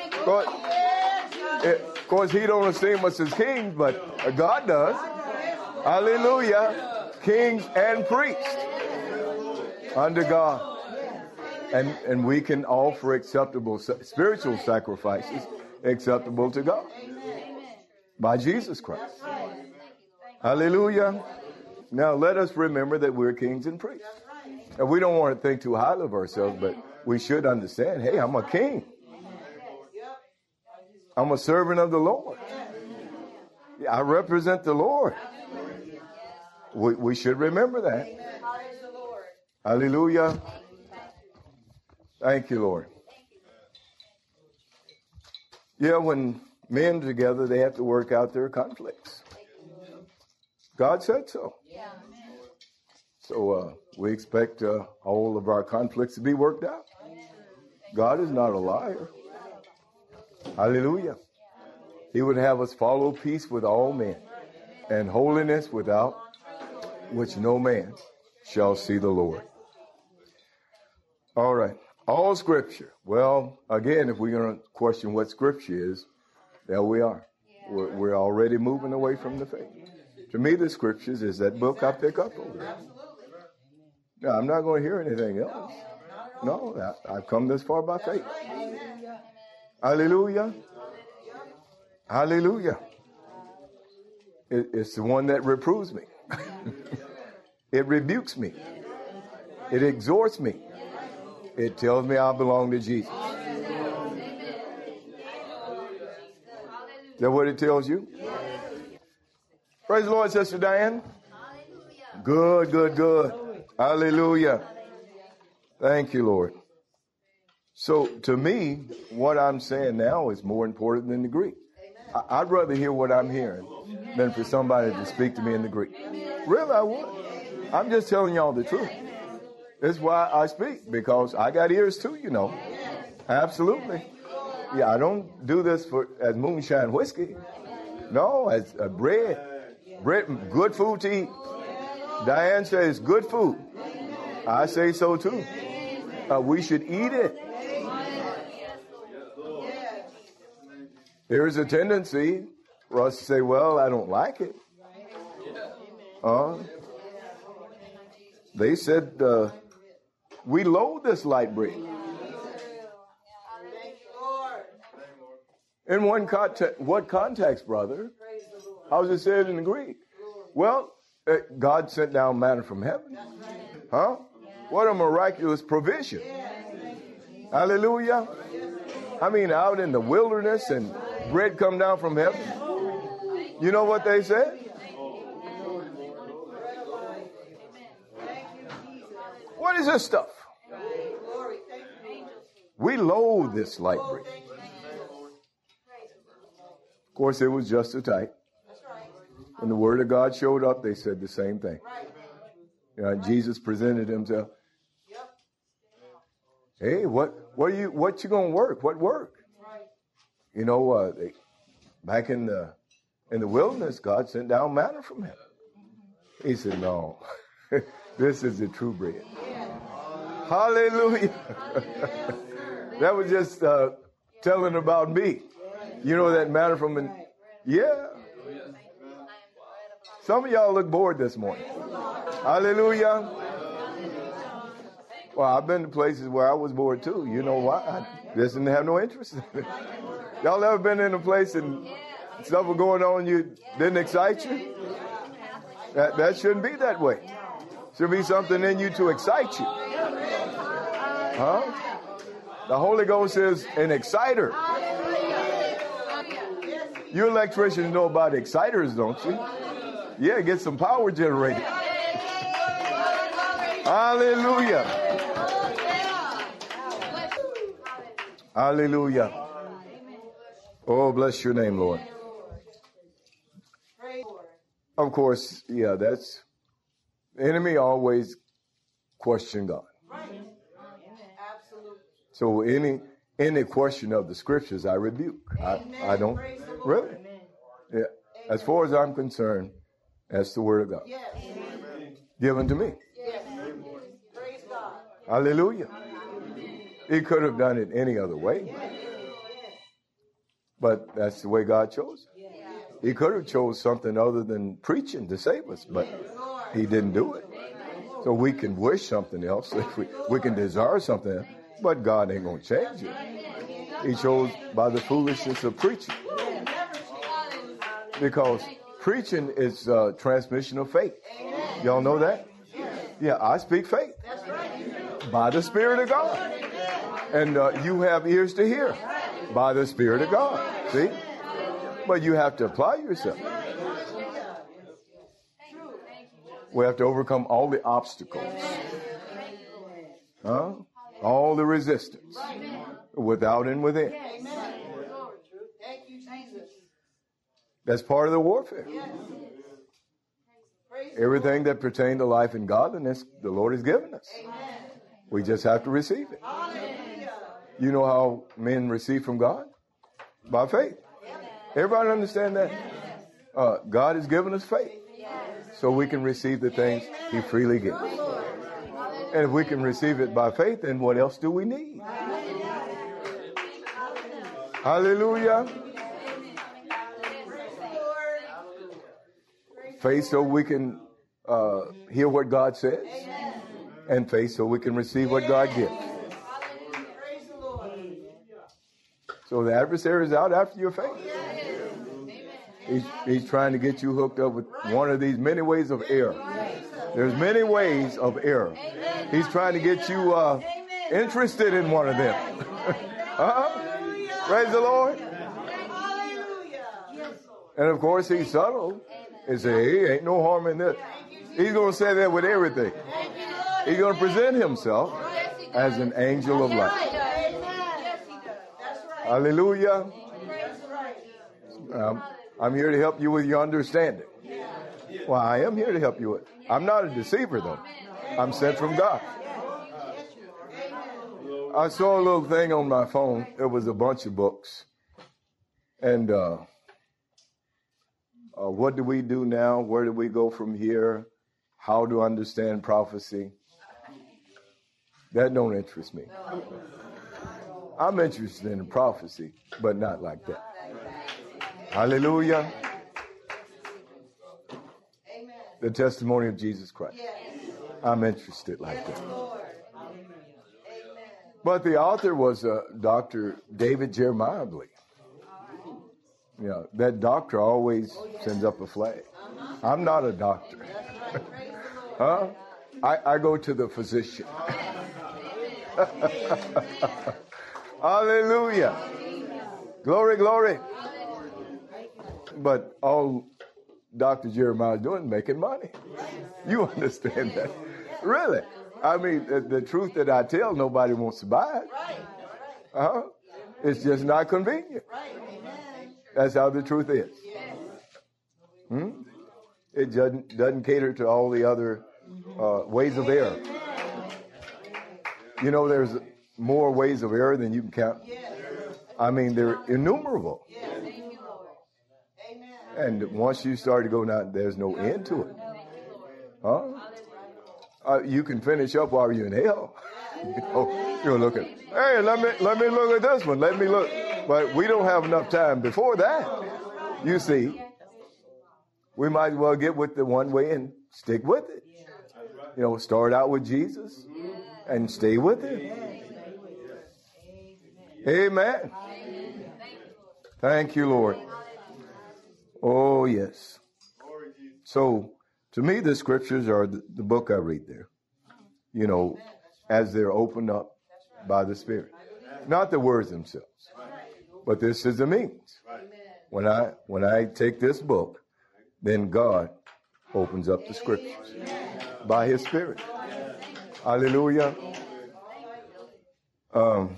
of course, he don't esteem us as kings, but God does. Hallelujah. Kings and priests under God. And, and we can offer acceptable spiritual sacrifices acceptable to God by Jesus Christ. Hallelujah. Now, let us remember that we're kings and priests. And we don't want to think too highly of ourselves, but we should understand, hey, I'm a king. I'm a servant of the Lord. I represent the Lord. We, we should remember that. Hallelujah. Thank you, Lord. Yeah, when men together, they have to work out their conflicts. God said so. So uh, we expect uh, all of our conflicts to be worked out. God is not a liar. Hallelujah. He would have us follow peace with all men and holiness without which no man shall see the Lord. All right. All Scripture. Well, again, if we're going to question what Scripture is, there we are. We're, we're already moving away from the faith. To me, the Scriptures is that book I pick up over there. Now, I'm not going to hear anything else. No, I, I've come this far by faith. Hallelujah. Hallelujah. It, it's the one that reproves me. It rebukes me. It exhorts me. It tells me I belong to Jesus. Is that what it tells you? Praise the Lord, Sister Diane. Good, good, good. Hallelujah. Thank you, Lord. So to me, what I'm saying now is more important than the Greek. I- I'd rather hear what I'm hearing than for somebody to speak to me in the Greek. Really, I would. I'm just telling y'all the truth. This is why I speak, because I got ears too, you know. Absolutely. Yeah, I don't do this for as moonshine whiskey. No, as uh, bread. Bread, good food to eat. Diane says good food. I say so too. Uh, we should eat it. There is a tendency for us to say, well, I don't like it. Uh, they said, uh, we loathe this light bread. In one context, what context, brother? How does it say it in the Greek? Well, uh, God sent down manna from heaven. Huh? What a miraculous provision. Hallelujah. I mean, out in the wilderness and bread come down from heaven. You know what they said? What is this stuff? We loathe this light bread. Of course, it was just a type. When the Word of God showed up, they said the same thing. You know, Jesus presented himself. Hey, what, what are you, what you gonna work? What work? You know, uh, they, back in the in the wilderness, God sent down manna from heaven. He said, "No, this is the true bread." Hallelujah. That was just uh, telling about me. You know that manna from an, yeah. Some of y'all look bored this morning. Hallelujah. Well, I've been to places where I was bored too. You know why? I just didn't have no interest in it. Y'all ever been in a place and stuff was going on you didn't excite you? That that shouldn't be that way. Should be something in you to excite you. Huh? The Holy Ghost is an exciter. You electricians know about exciters, don't you? Yeah, get some power generated. Hallelujah. Hallelujah. Oh, bless your name, Lord. Of course, yeah, that's, the enemy always question God. So any any question of the scriptures, I rebuke. I, I don't, really. Yeah. As far as I'm concerned, that's the word of God. Given to me. Hallelujah. He could have done it any other way. But that's the way God chose it. He could have chose something other than preaching to save us, but he didn't do it. So we can wish something else. If we, we can desire something else, but God ain't going to change it. He chose by the foolishness of preaching. Because preaching is uh, transmission of faith. Y'all know that? Yeah, I speak faith. By the Spirit of God. And uh, you have ears to hear. By the Spirit of God. See? But you have to apply yourself. We have to overcome all the obstacles. Huh? All the resistance. Without and within. That's part of the warfare. Everything that pertains to life and godliness, the Lord has given us. We just have to receive it. You know how men receive from God? By faith. Everybody understand that? Uh, God has given us faith. So we can receive the things he freely gives. And if we can receive it by faith, then what else do we need? Hallelujah. Faith so we can uh, hear what God says. And faith so we can receive what God gives. So the adversary is out after your faith. He's, he's trying to get you hooked up with one of these many ways of error. There's many ways of error. He's trying to get you uh, interested in one of them. uh-huh. Praise the Lord. And of course, he's subtle. He say, hey, ain't no harm in this. He's going to say that with everything. He's going to present himself as an angel of light. Hallelujah. Um, I'm here to help you with your understanding. Well, I am here to help you with. I'm not a deceiver, though. I'm sent from God. I saw a little thing on my phone. It was a bunch of books. And uh, uh, what do we do now? Where do we go from here? How to understand prophecy? That don't interest me. I'm interested in prophecy, but not like that. Hallelujah. The testimony of Jesus Christ. I'm interested like that. But the author was uh, Doctor David Jeremiah, I believe. You know, that doctor always sends up a flag. I'm not a doctor. huh? I, I go to the physician. Hallelujah. Glory, glory. But all Doctor Jeremiah is doing is making money. You understand that? Really? I mean, the, the truth that I tell, nobody wants to buy it. Uh-huh. It's just not convenient. That's how the truth is. Hmm? It doesn't, doesn't cater to all the other uh, ways of error. You know, there's more ways of error than you can count. I mean, they're innumerable. And once you start to go now, there's no end to it. Huh? Uh, you can finish up while you're in hell. you know, you'll look at, hey, let me let me look at this one. Let me look. But we don't have enough time before that. You see, we might as well get with the one way and stick with it. You know, start out with Jesus and stay with it. Amen. Thank you, Lord. Oh, yes. So, to me, the scriptures are the, the book I read there, you know, as they're opened up by the Spirit. Not the words themselves, but this is the means. When I, when I take this book, then God opens up the scriptures by His Spirit. Hallelujah. Um,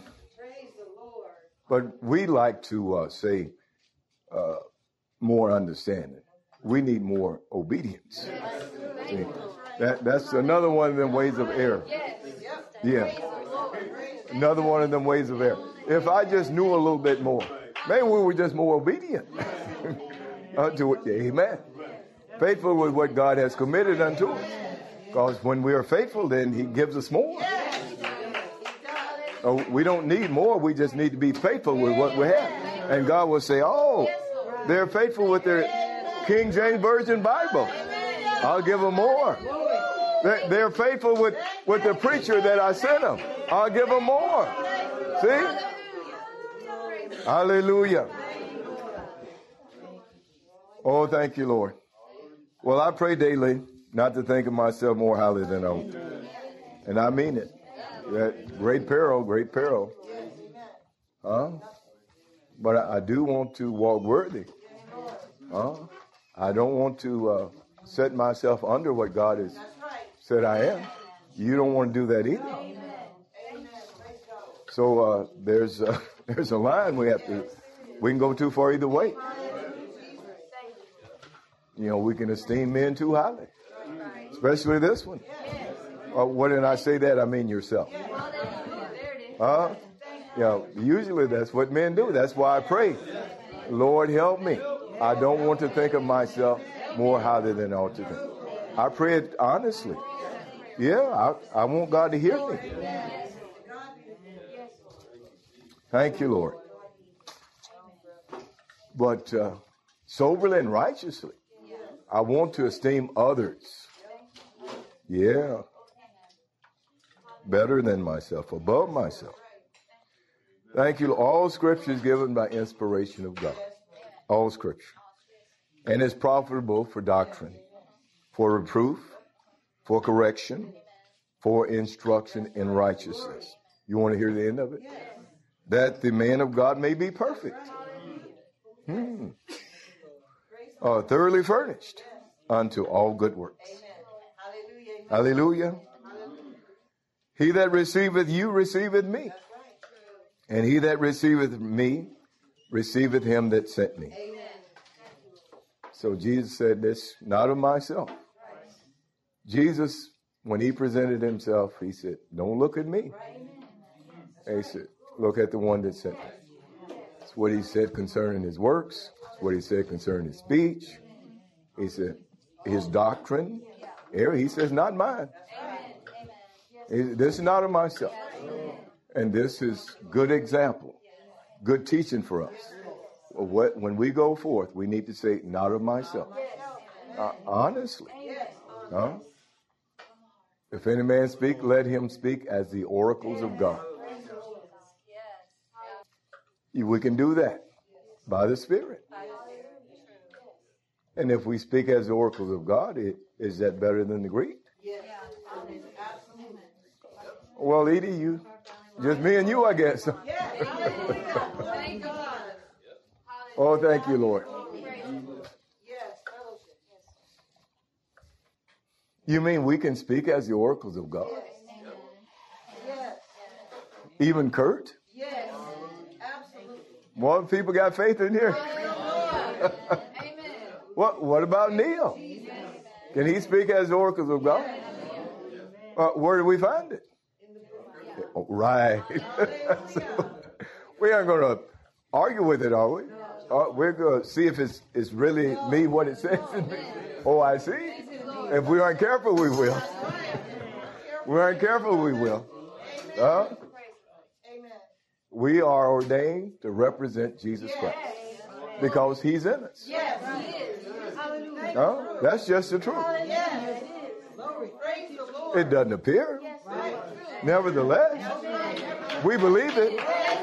but we like to uh, say uh, more understanding. We need more obedience. See, that, that's another one of them ways of error. Yeah. Another one of them ways of error. If I just knew a little bit more, maybe we were just more obedient unto it. Amen. Faithful with what God has committed unto us. Because when we are faithful, then He gives us more. So we don't need more. We just need to be faithful with what we have. And God will say, oh, they're faithful with their King James Version Bible. I'll give them more. They're faithful with, with the preacher that I sent them. I'll give them more. See? Hallelujah. Oh, thank you, Lord. Well, I pray daily not to think of myself more highly than I ought to. And I mean it. That great peril, great peril. Huh? But I, I do want to walk worthy. Huh? I don't want to uh, set myself under what God has said I am. You don't want to do that either. So uh, there's uh, there's a line we have to. We can go too far either way. You know, we can esteem men too highly, especially this one. Uh, what did I say that? I mean yourself. Huh? You know, usually that's what men do. That's why I pray, Lord, help me. I don't want to think of myself more highly than I ought to think. I pray it honestly. Yeah, I, I want God to hear me. Thank you, Lord. But uh, soberly and righteously, I want to esteem others. Yeah. Better than myself, above myself. Thank you. All scripture is given by inspiration of God. All scripture. And is profitable for doctrine, for reproof, for correction, for instruction in righteousness. You want to hear the end of it? That the man of God may be perfect. Hmm. Uh, thoroughly furnished unto all good works. Hallelujah. He that receiveth you receiveth me. And he that receiveth me receiveth him that sent me. So Jesus said this, not of myself. Jesus, when he presented himself, he said, don't look at me. He said, look at the one that sent me. That's what he said concerning his works. That's what he said concerning his speech. He said, his doctrine. He says, not mine. This is not of myself. And this is good example, good teaching for us. What, when we go forth, we need to say, not of myself. Uh, honestly. Huh? If any man speak, let him speak as the oracles of God. We can do that by the Spirit. And if we speak as the oracles of God, it, is that better than the Greek? Well, Edie, you Just me and you, I guess. Thank God. Oh, thank you, Lord. Yes, fellowship. You mean we can speak as the oracles of God? Yes. Even Kurt? Yes. Absolutely. More people got faith in here. What What about Neil? Can he speak as the oracles of God? Uh, where do we find it? Oh, right. So, we aren't going to argue with it, are we? Uh, we're going to see if it's, it's really me what it says in me. Oh, I see. If we aren't careful, we will. we aren't careful, we will. Uh, we are ordained to represent Jesus Christ because he's in us. Uh, that's just the truth. It doesn't appear. Nevertheless, we believe it.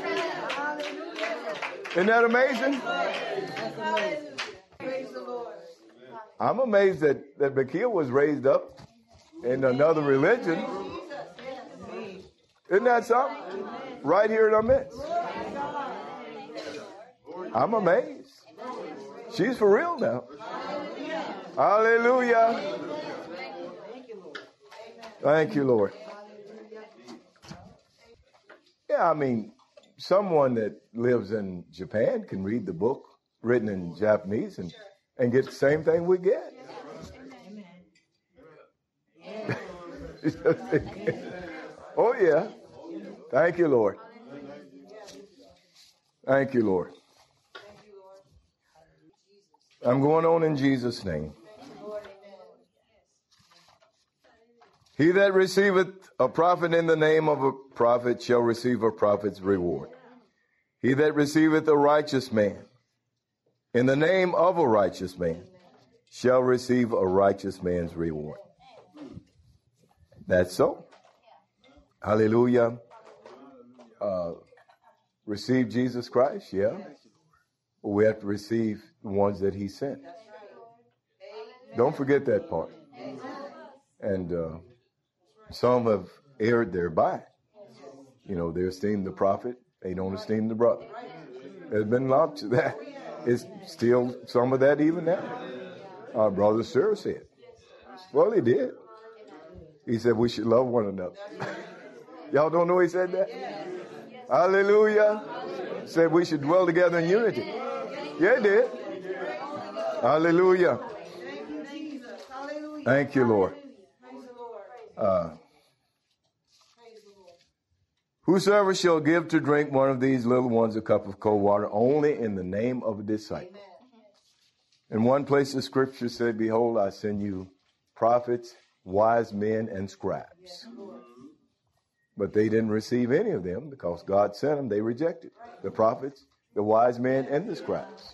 Isn't that amazing? I'm amazed that, that Bakil was raised up in another religion. Isn't that something? Right here in our midst. I'm amazed. She's for real now. Hallelujah. Thank you, Lord. Yeah, I mean, someone that lives in Japan can read the book written in Japanese and, and get the same thing we get. Oh, yeah. Thank you, Lord. Thank you, Lord. I'm going on in Jesus' name. He that receiveth a prophet in the name of a prophet shall receive a prophet's reward. He that receiveth a righteous man in the name of a righteous man shall receive a righteous man's reward. That's so. Hallelujah. Uh, receive Jesus Christ, yeah. We have to receive the ones that he sent. Don't forget that part. And uh, some have erred thereby. You know, they esteem the prophet, they don't esteem the brother. There's been lots of that. It's still some of that even now. Our brother Sir said. Well, he did. He said we should love one another. Y'all don't know he said that? Hallelujah. Said we should dwell together in unity. Yeah, he did. Hallelujah. Thank you, Lord. Uh, Whosoever shall give to drink one of these little ones a cup of cold water only in the name of a disciple. In one place the scripture said, behold, I send you prophets, wise men, and scribes. But they didn't receive any of them because God sent them. They rejected the prophets, the wise men, and the scribes.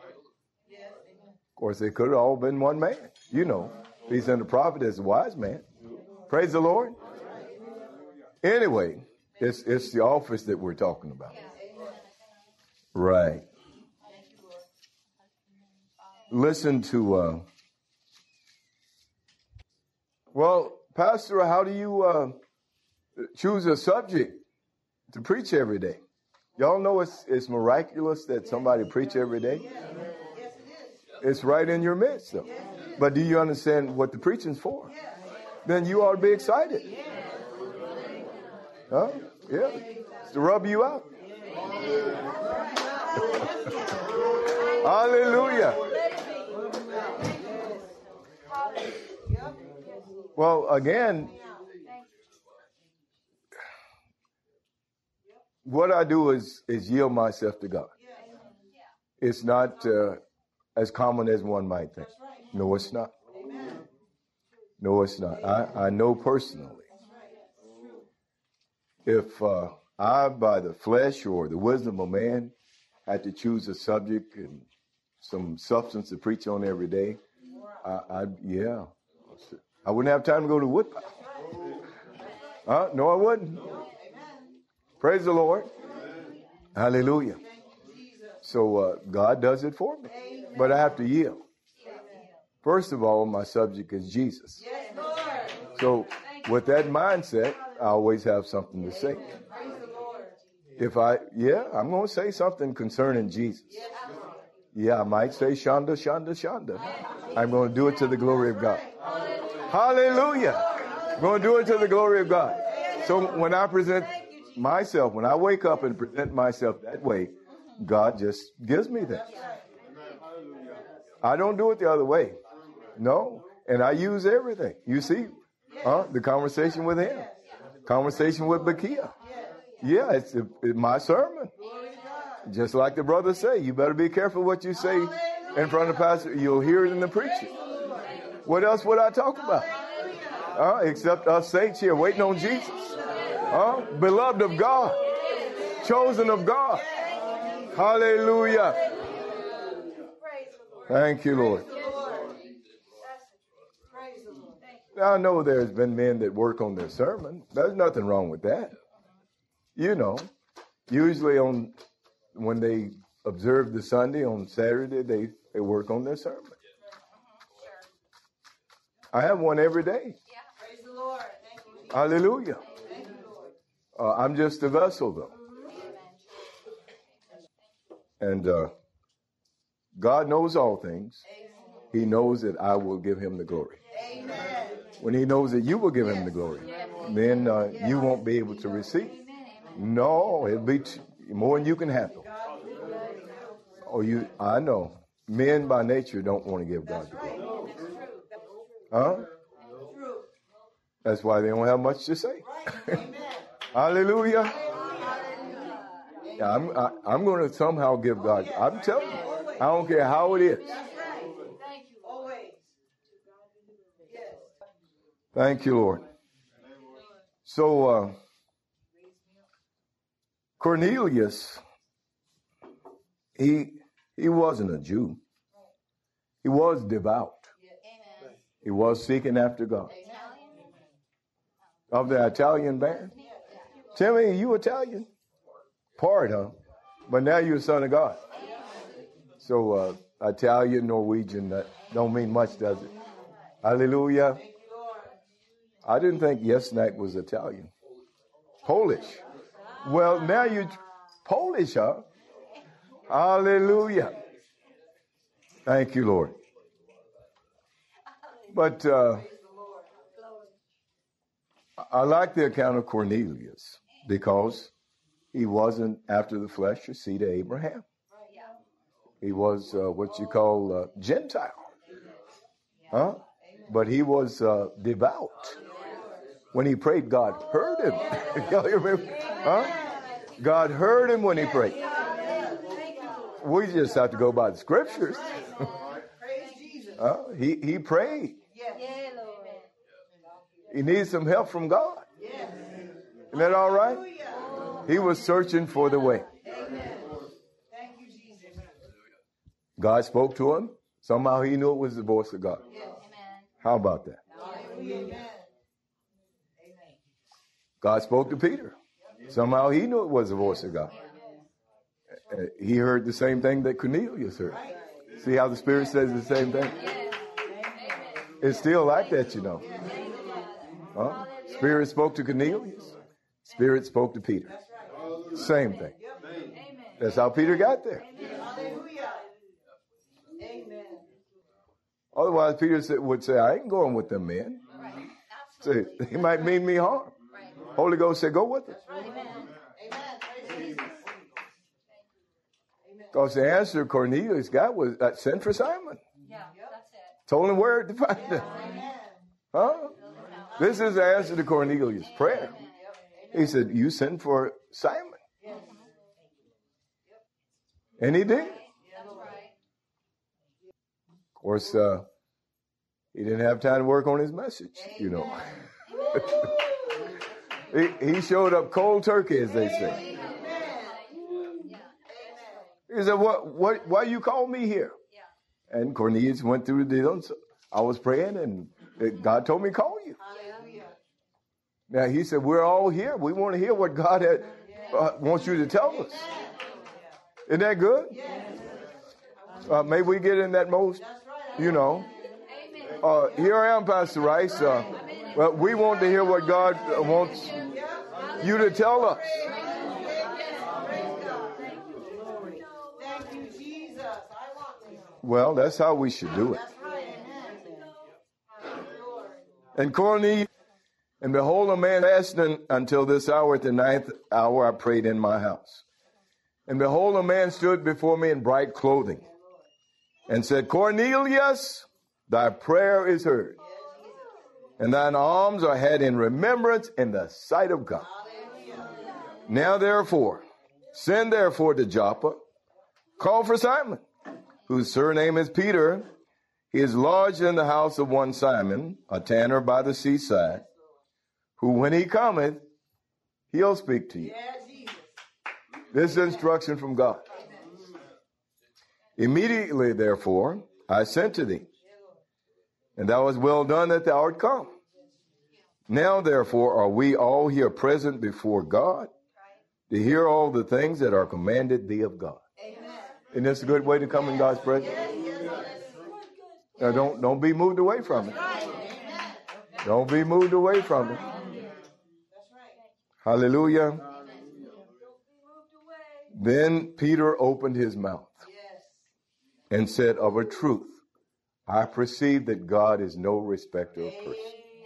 Of course, they could have all been one man. You know, he sent a prophet as a wise man. Praise the Lord. Anyway, it's, it's the office that we're talking about. Right. Listen to, uh, well, Pastor, how do you uh, choose a subject to preach every day? Y'all know it's, it's miraculous that somebody preach every day. It's right in your midst, though. But do you understand what the preaching's for? Then you ought to be excited. Huh? Yeah. It's to rub you out. Hallelujah. Well, again, what I do is, is yield myself to God. It's not uh, as common as one might think. No, it's not. No, it's not. I, I know personally. If uh, I, by the flesh or the wisdom of man, had to choose a subject and some substance to preach on every day, I, I yeah, I wouldn't have time to go to woodpile. Huh? No, I wouldn't. Praise the Lord. Hallelujah. So uh, God does it for me, but I have to yield. First of all, my subject is Jesus. So with that mindset, I always have something to say. If I, yeah, I'm going to say something concerning Jesus. Yeah, I might say Shonda, Shonda, Shonda. I'm going to do it to the glory of God. Hallelujah. I'm going to do it to the glory of God. So when I present myself, when I wake up and present myself that way, God just gives me that. I don't do it the other way. No. And I use everything. You see, huh? The conversation with him. Conversation with Bakia. Yeah, it's, it's my sermon. Just like the brothers say, you better be careful what you say in front of the pastor. You'll hear it in the preaching. What else would I talk about? Uh, except us saints here waiting on Jesus. Uh, beloved of God. Chosen of God. Hallelujah. Thank you, Lord. Now, I know there's been men that work on their sermon. There's nothing wrong with that. You know, usually on when they observe the Sunday, on Saturday, they, they work on their sermon. I have one every day. Praise the Lord. Hallelujah. Uh, I'm just a vessel, though. And uh, God knows all things. He knows that I will give him the glory. When he knows that you will give him the glory, then uh, you won't be able to receive. No, it'll be t- more than you can handle. Oh, you, I know. Men by nature don't want to give God the glory. Huh? That's why they don't have much to say. Hallelujah. Yeah, I'm, I, I'm going to somehow give God. I'm telling you. I don't care how it is. Thank you, Lord. So, uh, Cornelius, he he wasn't a Jew. He was devout. He was seeking after God. Of the Italian band. Timmy, you Italian? Part, huh? But now you're a son of God. So, uh, Italian, Norwegian, that don't mean much, does it? Hallelujah. I didn't think Yesnak was Italian. Polish. Well, now you're Polish, huh? Hallelujah. Thank you, Lord. But uh, I like the account of Cornelius because he wasn't after the flesh or seed of Abraham. He was uh, what you call uh, Gentile. Huh? But he was uh, devout. When he prayed, God heard him. Y'all remember? Huh? God heard him when he prayed. We just have to go by the scriptures. uh, he, he prayed. He needs some help from God. Isn't that all right? He was searching for the way. God spoke to him. Somehow he knew it was the voice of God. How about that? God spoke to Peter. Somehow he knew it was the voice of God. Uh, he heard the same thing that Cornelius heard. See how the Spirit says the same thing? It's still like that, you know. Huh? Spirit spoke to Cornelius. Spirit spoke to Peter. Same thing. That's how Peter got there. Otherwise, Peter would say, I ain't going with them men. Say, they might mean me harm. Holy Ghost said, go with them. Because the answer Cornelius got was, uh, send for Simon. Yeah, that's it. Told him where to find him. Huh? This is the answer to Cornelius' prayer. He said, you send for Simon. And he did. Of course, uh, he didn't have time to work on his message, you know. he, he showed up cold turkey, as they say. He said, what, what, why you call me here? And Cornelius went through the deal. I was praying, and God told me to call you. Now, he said, we're all here. We want to hear what God had, uh, wants you to tell us. Isn't that good? Uh, may we get in that most, you know. Uh, here I am, Pastor Rice. Uh, well, we want to hear what God wants you to tell us. Jesus. I want to know. Well, that's how we should do it. That's right. Amen. Lord. And Cornelius, and behold, a man fasting until this hour, at the ninth hour, I prayed in my house. And behold, a man stood before me in bright clothing and said, Cornelius, thy prayer is heard, and thine alms are had in remembrance in the sight of God. Now therefore, send therefore to Joppa, call for Simon, whose surname is Peter. He is lodged in the house of one Simon, a tanner by the seaside, who when he cometh, he'll speak to you. This is instruction from God. Immediately, therefore, I sent to thee, and thou hast well done that thou art come. Now, therefore, are we all here present before God to hear all the things that are commanded thee of God. Isn't this a good way to come in God's presence? Now, don't, don't be moved away from it. Don't be moved away from it. Hallelujah. Then Peter opened his mouth and said, of a truth, I perceive that God is no respecter of persons.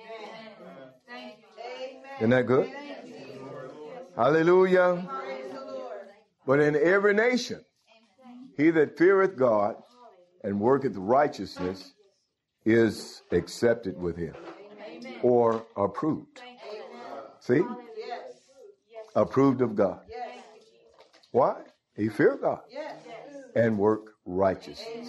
Isn't that good? Hallelujah. But in every nation, he that feareth God and worketh righteousness is accepted with him or approved. See? Approved of God. Why? He feared God and work righteousness.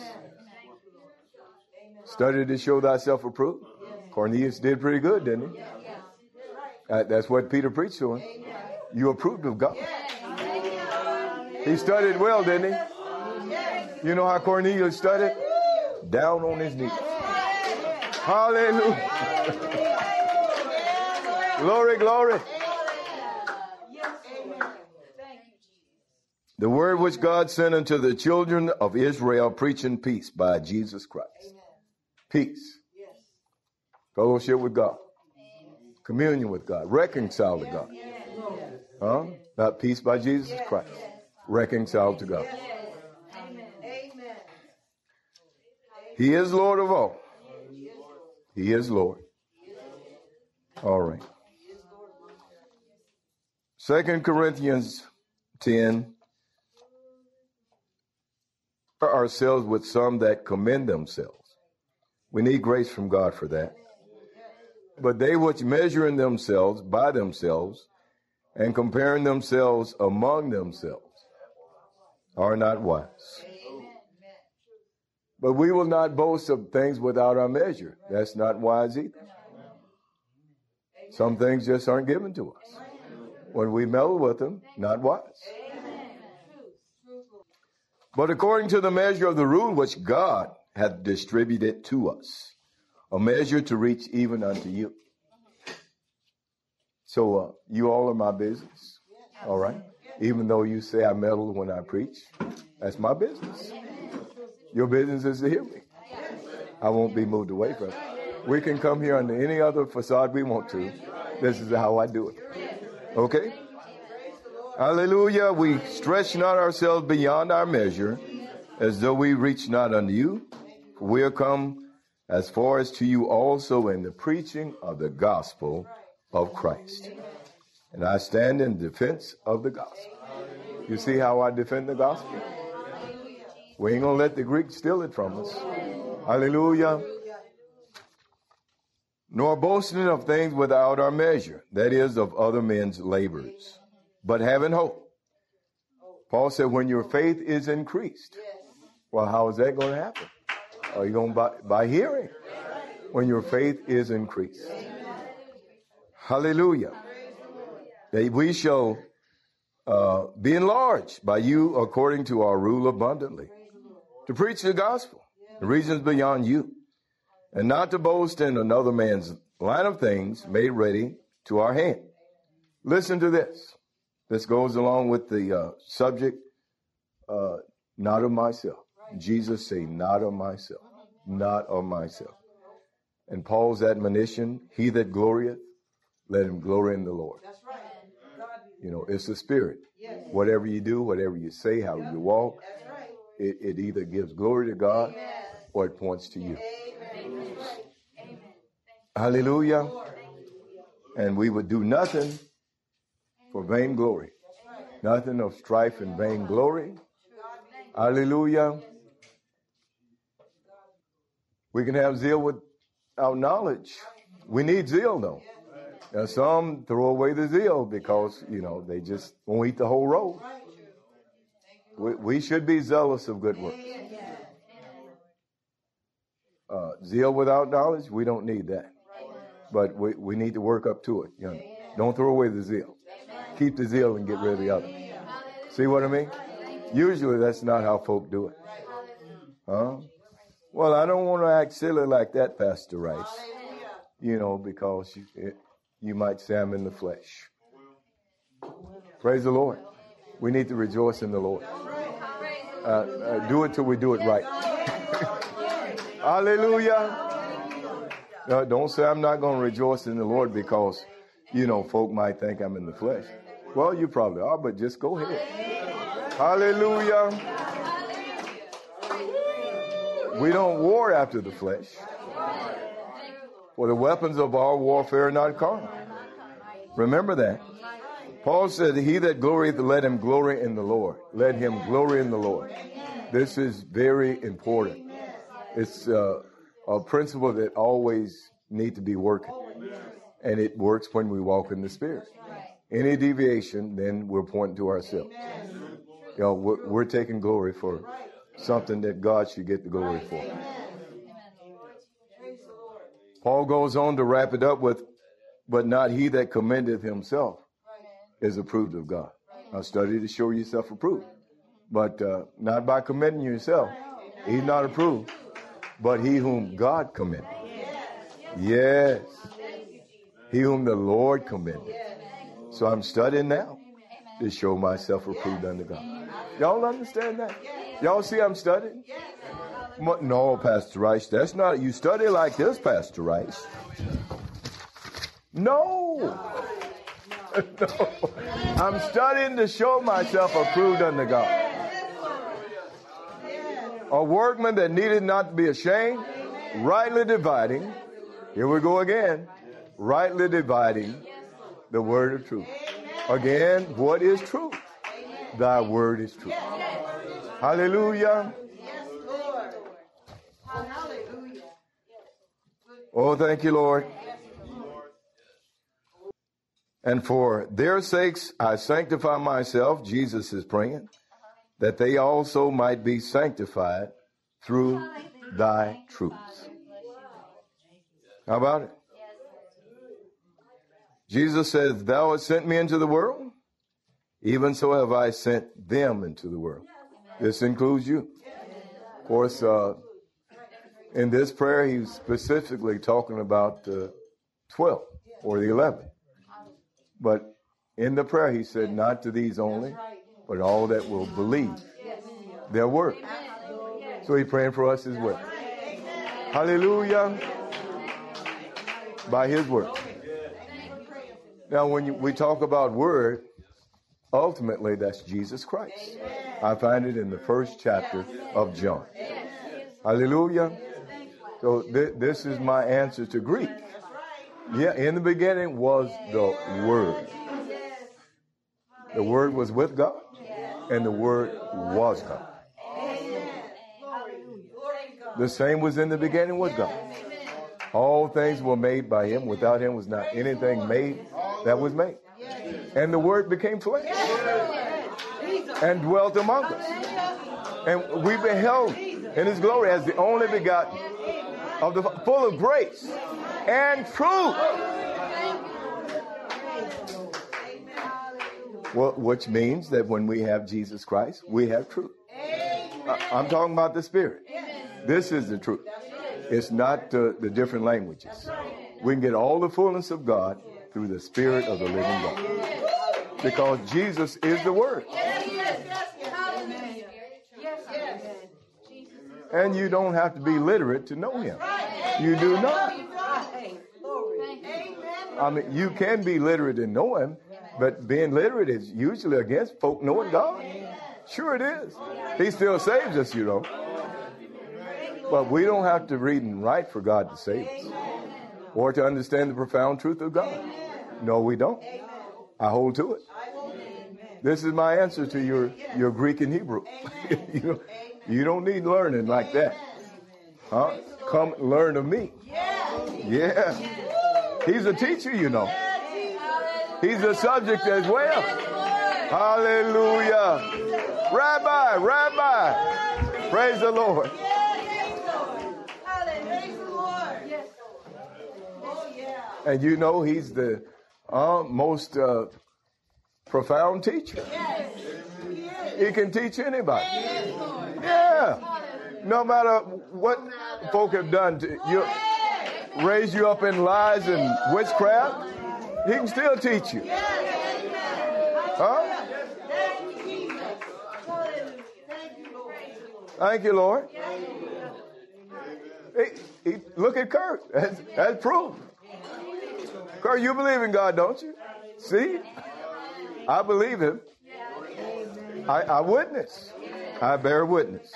Study to show thyself approved. Cornelius did pretty good, didn't he? Uh, that's what Peter preached to him. You approved of God. He studied well, didn't he? You know how Cornelius studied? Down on his knees. Hallelujah. Glory, glory. The word which God sent unto the children of Israel, preaching peace by Jesus Christ. Peace. Fellowship with God. Communion with God. Reconcile to God. Huh? Not peace by Jesus Christ. Reconciled to God. He is Lord of all. He is Lord. All right. Second Corinthians ten. Ourselves with some that commend themselves. We need grace from God for that. But they which measuring themselves by themselves and comparing themselves among themselves are not wise. But we will not boast of things without our measure. That's not wise either. Some things just aren't given to us. When we meddle with them, not wise. But according to the measure of the rule which God hath distributed to us, a measure to reach even unto you. So uh, you all are my business, all right? Even though you say I meddle when I preach, that's my business. Your business is to hear me. I won't be moved away from it. We can come here under any other facade we want to. This is how I do it. Okay? Hallelujah. We stretch not ourselves beyond our measure, as though we reach not unto you. For we are come as far as to you also in the preaching of the gospel of Christ. And I stand in defense of the gospel. You see how I defend the gospel? We ain't going to let the Greeks steal it from us. Hallelujah. Nor boasting of things without our measure, that is, of other men's labors, but having hope. Paul said, when your faith is increased. Well, how is that going to happen? Are you going by, by hearing? When your faith is increased. Hallelujah. That we shall uh, be enlarged by you according to our rule abundantly. To preach the gospel, the reasons beyond you. And not to boast in another man's line of things made ready to our hand. Listen to this. This goes along with the uh, subject, uh, not of myself. Jesus say, not of myself, not of myself. And Paul's admonition, he that glorieth, let him glory in the Lord. That's right. You know, it's the spirit. Whatever you do, whatever you say, how you walk, it, it either gives glory to God or it points to you. Hallelujah. And we would do nothing for vainglory. Nothing of strife and vainglory. Hallelujah. We can have zeal without knowledge. We need zeal, though. Now, some throw away the zeal because, you know, they just won't eat the whole roll. We, we should be zealous of good works. Uh, zeal without knowledge, we don't need that. But we, we need to work up to it. You know? Don't throw away the zeal. Keep the zeal and get rid of the other. See what I mean? Usually that's not how folk do it. Huh? Well, I don't want to act silly like that, Pastor Rice. You know, because you, it, you might say I'm in the flesh. Praise the Lord. We need to rejoice in the Lord. Uh, uh, do it till we do it right. Hallelujah. Uh, don't say I'm not going to rejoice in the Lord because, you know, folk might think I'm in the flesh. Well, you probably are, but just go ahead. Hallelujah. We don't war after the flesh. For the weapons of our warfare are not carnal. Remember that. Paul said, he that glorieth, let him glory in the Lord. Let him glory in the Lord. This is very important. It's uh, a principle that always need to be working. And it works when we walk in the Spirit. Any deviation, then we're pointing to ourselves. You know, we're, we're taking glory for something that God should get the glory for. Paul goes on to wrap it up with, but not he that commendeth himself is approved of God. Now study to show yourself approved. But uh, not by commending yourself. He's not approved. But he whom God commended. Yes. He whom the Lord commended. So I'm studying now to show myself approved unto God. Y'all understand that? Y'all see I'm studying? No, Pastor Rice, that's not, you study like this, Pastor Rice. No. No. I'm studying to show myself approved unto God. A workman that needed not to be ashamed, rightly dividing, here we go again, rightly dividing the word of truth. Again, what is truth? Thy word is truth. Hallelujah. Oh, thank you, Lord. And for their sakes I sanctify myself, Jesus is praying, that they also might be sanctified through thy truth. How about it? Jesus says, thou hast sent me into the world, even so have I sent them into the world. This includes you. Of course, uh, in this prayer, he's specifically talking about the twelve or the eleven. But in the prayer, he said, not to these only, but all that will believe their word. So he's praying for us as well. Hallelujah. By his word. Now, when you, we talk about word, ultimately that's Jesus Christ. I find it in the first chapter of John. Hallelujah. So th- this is my answer to Greek. Yeah, in the beginning was the Word. The Word was with God, and the Word was God. The same was in the beginning with God. All things were made by him. Without him was not anything made that was made. And the Word became flesh and dwelt among us. And we beheld in his glory as the only begotten of the full of grace and truth. Well, which means that when we have Jesus Christ, we have truth. I, I'm talking about the Spirit. This is the truth. It's not uh, the different languages. We can get all the fullness of God through the Spirit of the living God. Because Jesus is the Word. And you don't have to be literate to know him. You do not. I mean, you can be literate and know him, but being literate is usually against folk knowing God. Sure it is. He still saves us, you know. But we don't have to read and write for God to save us or to understand the profound truth of God. No, we don't. I hold to it. This is my answer to your, your Greek and Hebrew. you, know, you don't need learning like that. Huh? Come learn of me. Yeah. He's a teacher, you know. He's a subject as well. Hallelujah. Rabbi, Rabbi. Praise the Lord. And you know he's the uh, most uh, profound teacher. He can teach anybody. Yeah. No matter what folk have done to you, raise you up in lies and witchcraft, he can still teach you. Huh? Thank you, Lord. He, he, look at Kurt. That's, that's proof. Kurt, you believe in God, don't you? See? I believe him. I, I witness. I bear witness.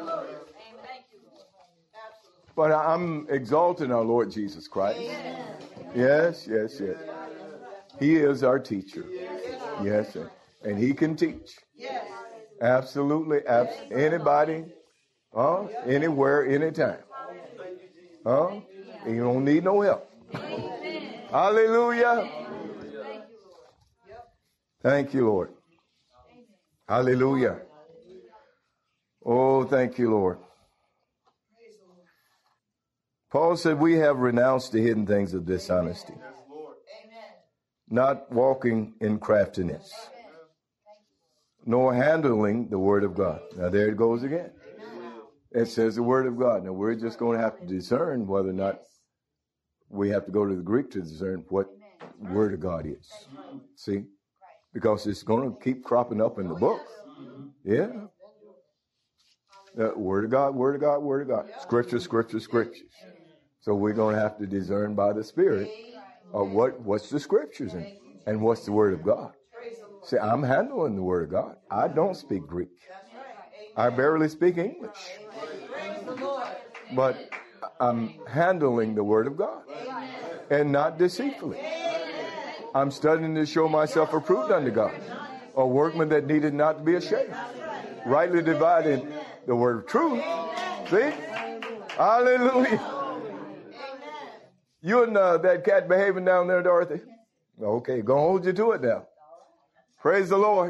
But I'm exalting our Lord Jesus Christ. Yes, yes, yes. He is our teacher. Yes, and he can teach. Absolutely. Abs- anybody, huh? Anywhere, anytime. Huh? You don't need no help. Hallelujah. Thank you, Lord. Hallelujah. Oh, thank you, Lord. Paul said, we have renounced the hidden things of dishonesty, not walking in craftiness, nor handling the word of God. Now, there it goes again. It says the word of God. Now, we're just going to have to discern whether or not we have to go to the Greek to discern what word of God is. See? Because it's going to keep cropping up in the book. Yeah. The word of God, word of God, word of God. Scripture, scripture, scriptures. So we're going to have to discern by the Spirit of what, what's the scriptures and, and what's the word of God. See, I'm handling the word of God. I don't speak Greek. I barely speak English. But I'm handling the word of God and not deceitfully. I'm studying to show myself approved unto God, a workman that needed not to be ashamed, rightly dividing the word of truth. See? Hallelujah. You and uh, that cat behaving down there, Dorothy? Okay, gonna hold you to it now. Praise the Lord.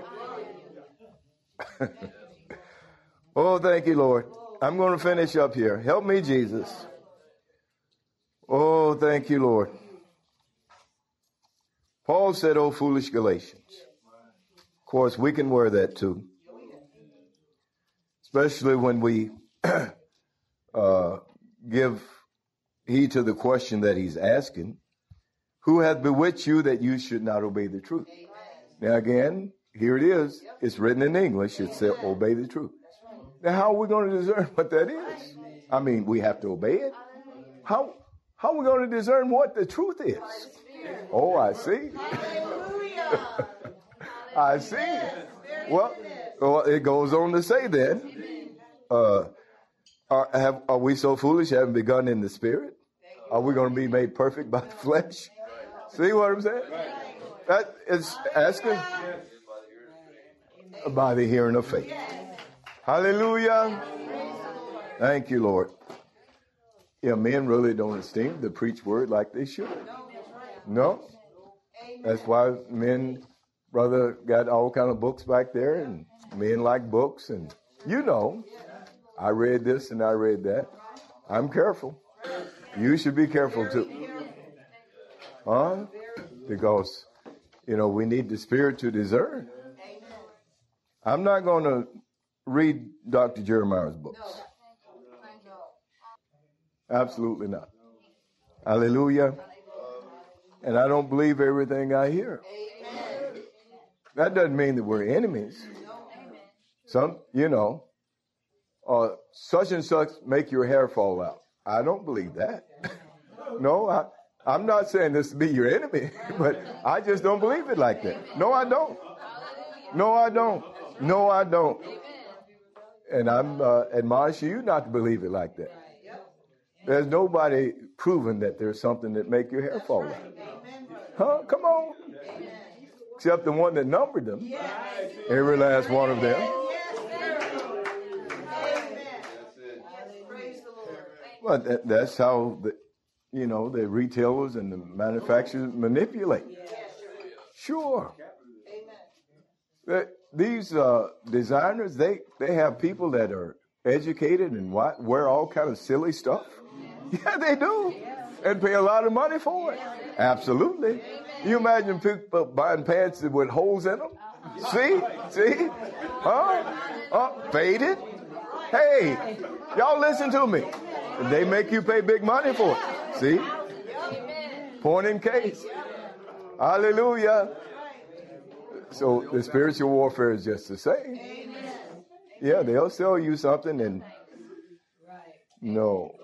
Oh, thank you, Lord. I'm going to finish up here. Help me, Jesus. Oh, thank you, Lord. Paul said, oh, foolish Galatians. Of course, we can wear that too. Especially when we uh, give heed to the question that he's asking. Who hath bewitched you that you should not obey the truth? Now again, here it is. It's written in English. It said, obey the truth. Now, how are we going to discern what that is? I mean, we have to obey it. How, how are we going to discern what the truth is? Oh, I see. I see. Well, well, it goes on to say then, uh, are, have, are we so foolish, having begun in the spirit? Are we going to be made perfect by the flesh? See what I'm saying? That is asking by the hearing of faith. Hallelujah. Thank you, Lord. Yeah, men really don't esteem the preached word like they should. No. That's why men, brother, got all kind of books back there, and men like books. And you know, I read this and I read that. I'm careful. You should be careful too. Huh? Because, you know, we need the Spirit to discern. I'm not going to read Doctor Jeremiah's books. Absolutely not. Hallelujah. And I don't believe everything I hear. That doesn't mean that we're enemies. Some, you know, uh, such and such make your hair fall out. I don't believe that. No, I, I'm not saying this to be your enemy, but I just don't believe it like that. No, I don't. No, I don't. No, I don't. And I'm uh, admonishing you not to believe it like that. There's nobody proven that there's something that make your hair fall out. Huh? Come on. Except the one that numbered them. Every last one of them. Well, that, that's how the, you know, the retailers and the manufacturers manipulate. Sure. That these uh, designers, they, they have people that are educated and what, wear all kind of silly stuff. Yeah, they do. And pay a lot of money for it. Absolutely. You imagine people buying pants with holes in them? See? See? Huh? Huh? Faded? Hey, y'all listen to me. They make you pay big money for it. See? Point in case. Hallelujah. So the spiritual warfare is just the same. Yeah, they'll sell you something and no.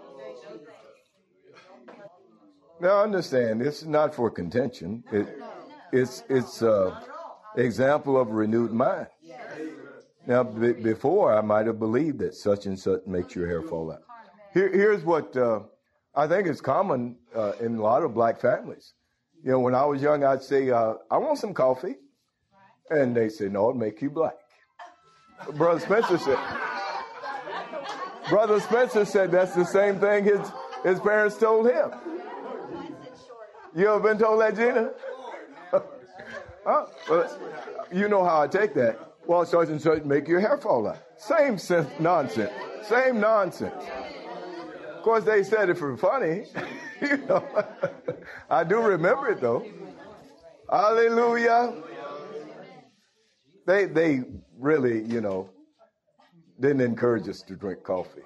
Now understand, this is not for contention. It, it's it's an example of a renewed mind. Now, b- before I might have believed that such and such makes your hair fall out. Here, here's what uh, I think is common uh, in a lot of black families. You know, when I was young, I'd say, uh, I want some coffee. And they say, no, it'll make you black. Brother Spencer said, Brother Spencer said that's the same thing his, his parents told him. You ever been told that, Gina? Huh? Well, you know how I take that. Well, such and such make your hair fall out. Same sense, nonsense. Same nonsense. Of course, they said it for funny. You know, I do remember it though. Hallelujah. They they really, you know, didn't encourage us to drink coffee.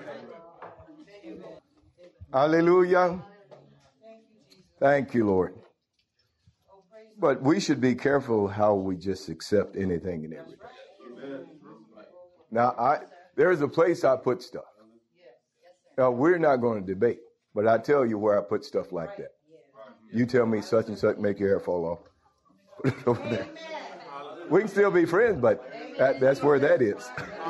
Hallelujah. Thank you, Lord. But we should be careful how we just accept anything and everything. Now, I there is a place I put stuff. Now, we're not going to debate, but I tell you where I put stuff like that. You tell me such and such make your hair fall off. Put it over there. We can still be friends, but that, that's where that is.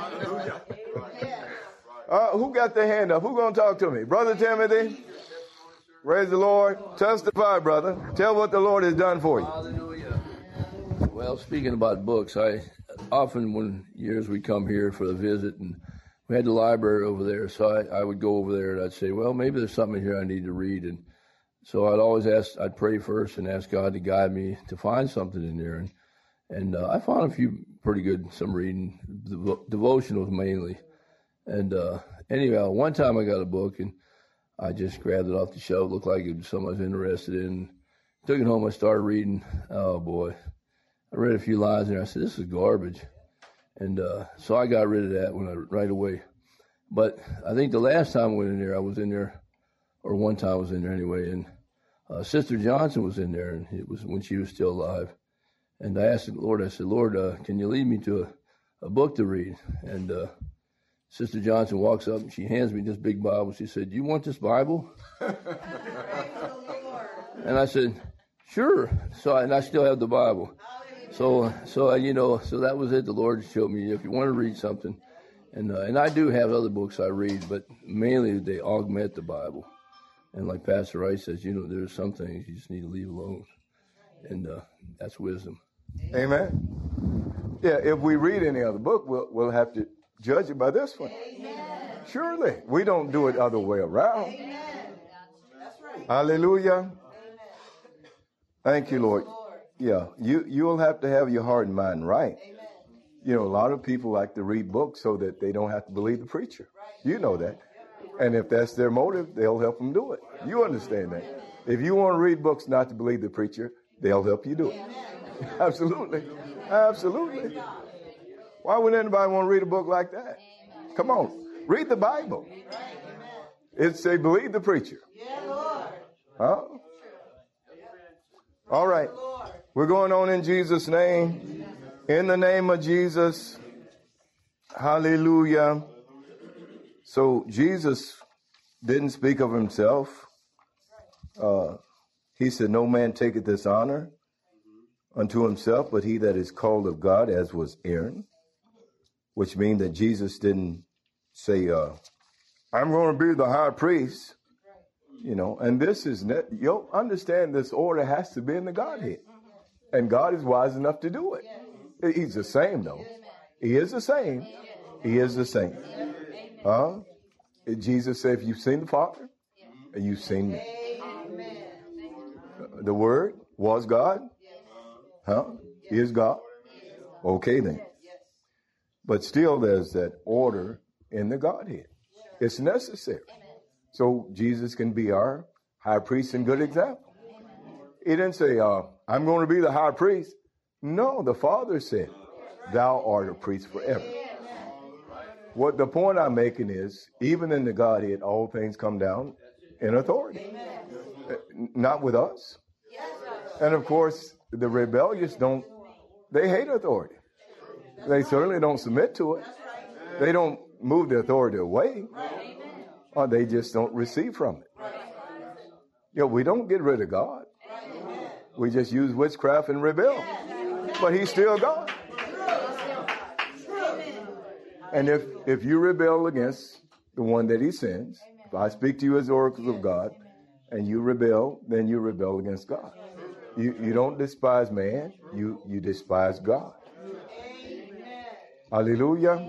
uh, who got their hand up? Who going to talk to me? Brother Timothy? Praise the Lord. Testify, brother. Tell what the Lord has done for you. Hallelujah. Well, speaking about books, I often, when years we come here for the visit, and we had the library over there, so I, I would go over there and I'd say, well, maybe there's something here I need to read. And so I'd always ask, I'd pray first and ask God to guide me to find something in there. And And uh, I found a few pretty good, some reading, devo- devotionals mainly. And uh, anyhow, one time I got a book and I just grabbed it off the shelf. Looked like it was something I was interested in. Took it home. I started reading. Oh boy, I read a few lines there. I said, "This is garbage," and uh, so I got rid of that when I right away. But I think the last time I went in there, I was in there, or one time I was in there anyway, and uh, Sister Johnson was in there, and it was when she was still alive. And I asked the Lord, I said, Lord, uh, can you lead me to a, a book to read? And uh, Sister Johnson walks up and she hands me this big Bible. She said, do you want this Bible? And I said, sure. So, and I still have the Bible. So, so uh, you know, so that was it. The Lord showed me if you want to read something. And uh, and I do have other books I read, but mainly they augment the Bible. And like Pastor Rice says, you know, there's some things you just need to leave alone. And uh, that's wisdom. Amen. Yeah, if we read any other book, we'll, we'll have to judge it by this one. Amen. Surely. We don't do it other way around. Amen. That's right. Hallelujah. Amen. Thank you, Lord. Yeah, you, you'll have to have your heart and mind right. Amen. You know, a lot of people like to read books so that they don't have to believe the preacher. You know that. And if that's their motive, they'll help them do it. You understand that. If you want to read books not to believe the preacher, they'll help you do it. Absolutely. Absolutely. Why would anybody want to read a book like that? Come on. Read the Bible. It say believe the preacher. Huh? All right. We're going on in Jesus' name. In the name of Jesus. Hallelujah. So Jesus didn't speak of himself. Uh, he said, no man taketh this honor unto himself, but he that is called of God, as was Aaron. which means that Jesus didn't say, uh, I'm going to be the high priest, you know, and this is, ne- you'll understand this order has to be in the Godhead. And God is wise enough to do it. He's the same, though. He is the same. He is the same. Huh? Jesus said, if you've seen the Father, and you've seen me. The Word was God. Huh? Is God. Okay, then. But still, there's that order in the Godhead. It's necessary. So Jesus can be our high priest and good example. He didn't say, uh, I'm going to be the high priest. No, the Father said, thou art a priest forever. What the point I'm making is, even in the Godhead, all things come down in authority. Not with us. And of course, the rebellious don't, they hate authority. They certainly don't submit to it. They don't move the authority away. Or they just don't receive from it. You know, we don't get rid of God. We just use witchcraft and rebel. But he's still God. And if, if you rebel against the one that he sends, if I speak to you as oracles of God, and you rebel, then you rebel against God. You, you don't despise man, you, you despise God. Hallelujah.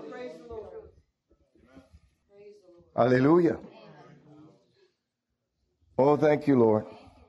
Hallelujah. Oh, thank you, Lord.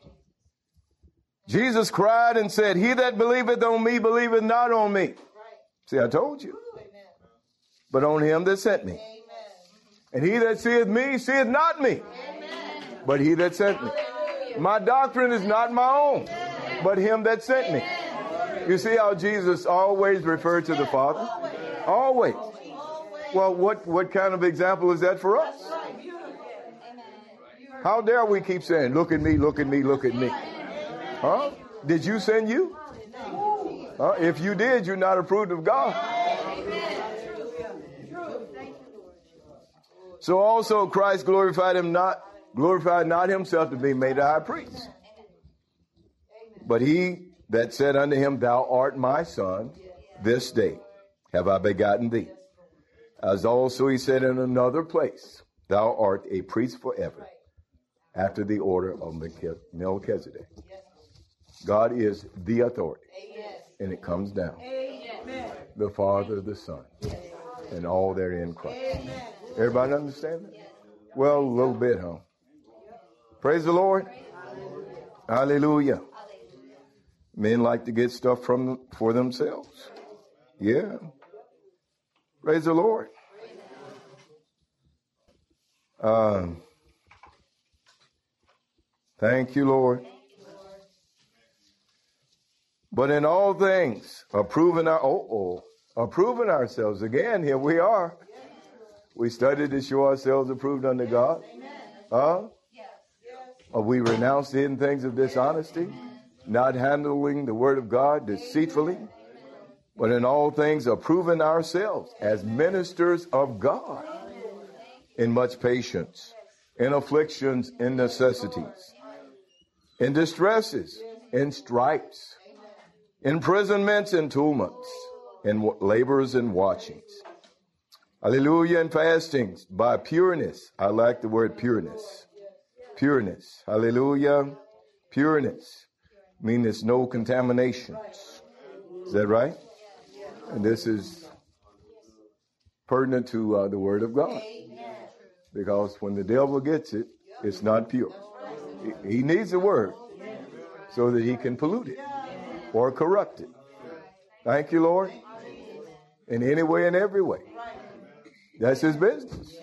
Jesus cried and said, he that believeth on me, believeth not on me. See, I told you. But on him that sent me. And he that seeth me, seeth not me, but he that sent me. My doctrine is not my own, but him that sent me. You see how Jesus always referred to the Father? Always. Well, what, what kind of example is that for us? How dare we keep saying, look at me, look at me, look at me? Huh? Did you send you? Huh? If you did, you're not approved of God. So also Christ glorified him not, glorified not himself to be made a high priest. But he that said unto him, thou art my son, this day have I begotten thee. As also he said in another place, thou art a priest forever, after the order of Melchizedek. God is the authority, and it comes down. The Father, the Son, and all therein Christ. Everybody understand that? Well, a little bit, huh? Praise the Lord. Hallelujah. Men like to get stuff from for themselves. Yeah. Praise the Lord. Um, thank you, Lord. But in all things, approving our oh oh, approving ourselves. Again, here we are. We studied to show ourselves approved unto God. Huh? Uh, we renounce the hidden things of dishonesty, not handling the word of God deceitfully, but in all things approving ourselves as ministers of God, in much patience, in afflictions, in necessities, in distresses, in stripes, imprisonments and tumults, in labors and watchings. Hallelujah, and fastings, by pureness. I like the word pureness. Pureness. Hallelujah. Pureness. Mean there's no contaminations. Is that right? And this is pertinent to uh, the word of God. Because when the devil gets it, it's not pure. He, he needs the word so that he can pollute it or corrupt it. Thank you, Lord. In any way and every way. That's his business.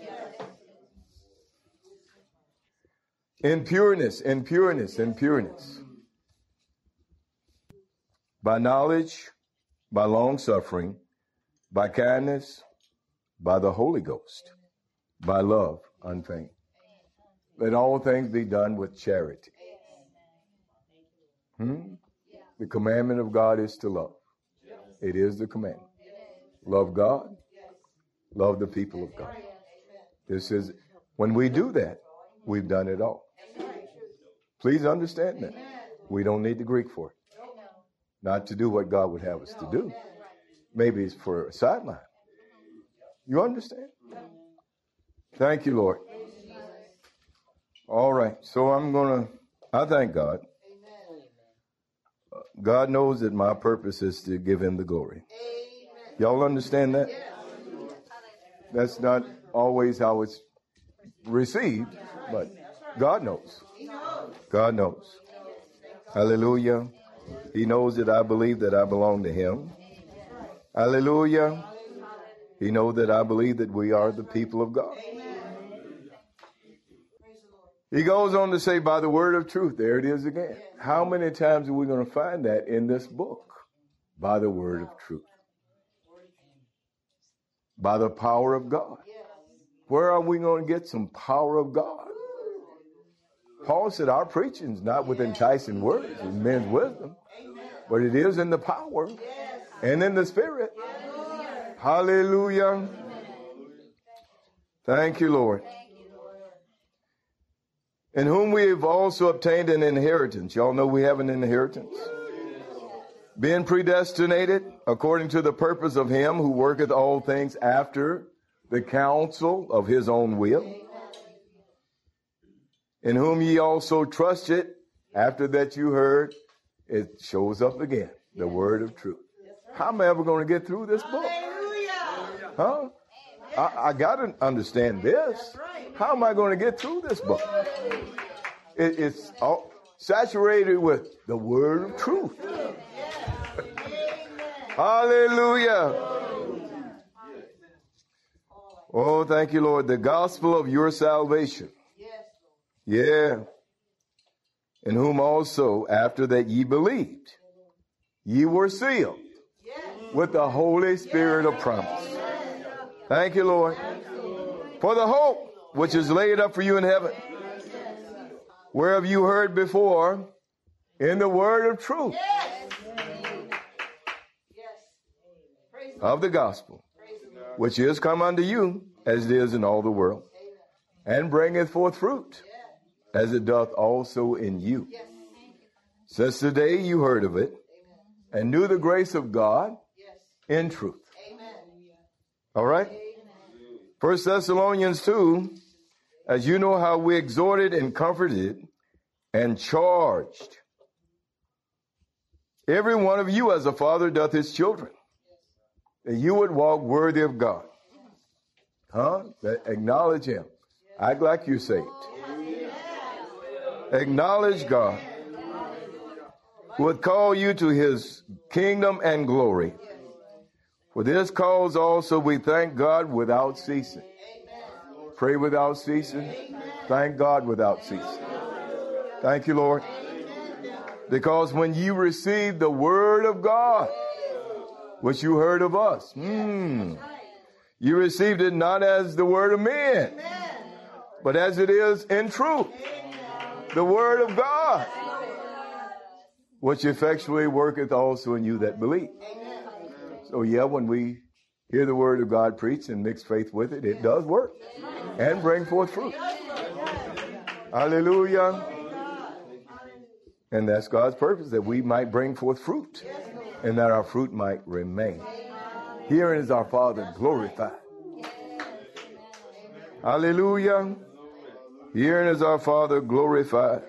In pureness, in pureness, in pureness. By knowledge, by long suffering, by kindness, by the Holy Ghost, by love unfeigned. Let all things be done with charity. Hmm? The commandment of God is to love. It is the commandment. Love God. Love the people of God. This is, when we do that, we've done it all. Please understand that. We don't need the Greek for it. Not to do what God would have us to do. Maybe it's for a sideline. You understand? Thank you, Lord. All right. So I'm going to, I thank God. God knows that my purpose is to give him the glory. Y'all understand that? That's not always how it's received, but God knows. God knows. Hallelujah. He knows that I believe that I belong to him. Hallelujah. He knows that I believe that we are the people of God. He goes on to say, by the word of truth. There it is again. How many times are we going to find that in this book? By the word of truth. By the power of God. Where are we going to get some power of God? Paul said our preaching is not with enticing words and men's wisdom, but it is in the power and in the spirit. Hallelujah. Thank you, Lord. In whom we have also obtained an inheritance. Y'all know we have an inheritance. Being predestinated according to the purpose of him who worketh all things after the counsel of his own will. In whom ye also trusted, after that you heard, it shows up again, the word of truth. How am I ever going to get through this book? Huh? I, I got to understand this. How am I going to get through this book? It, it's all saturated with the word of truth. Hallelujah. Oh, thank you, Lord. The gospel of your salvation. Yeah. In whom also, after that ye believed, ye were sealed with the Holy Spirit of promise. Thank you, Lord. For the hope which is laid up for you in heaven, whereof you heard before in the word of truth of the gospel, which is come unto you as it is in all the world, and bringeth forth fruit, as it doth also in you. Since the day you heard of it, and knew the grace of God in truth. All right? First Thessalonians two, as you know how we exhorted and comforted and charged every one of you as a father doth his children, that you would walk worthy of God. Huh? That acknowledge him. Act like you're saved. Acknowledge God, who would call you to his kingdom and glory. For this cause also we thank God without ceasing. Pray without ceasing. Thank God without ceasing. Thank you, Lord. Because when you received the word of God, which you heard of us, hmm, you received it not as the word of men, but as it is in truth, the word of God, which effectually worketh also in you that believe. So yeah, when we hear the word of God preached and mix faith with it, it does work and bring forth fruit. Hallelujah. And that's God's purpose, that we might bring forth fruit and that our fruit might remain. Herein is our Father glorified. Hallelujah. Herein is our Father glorified.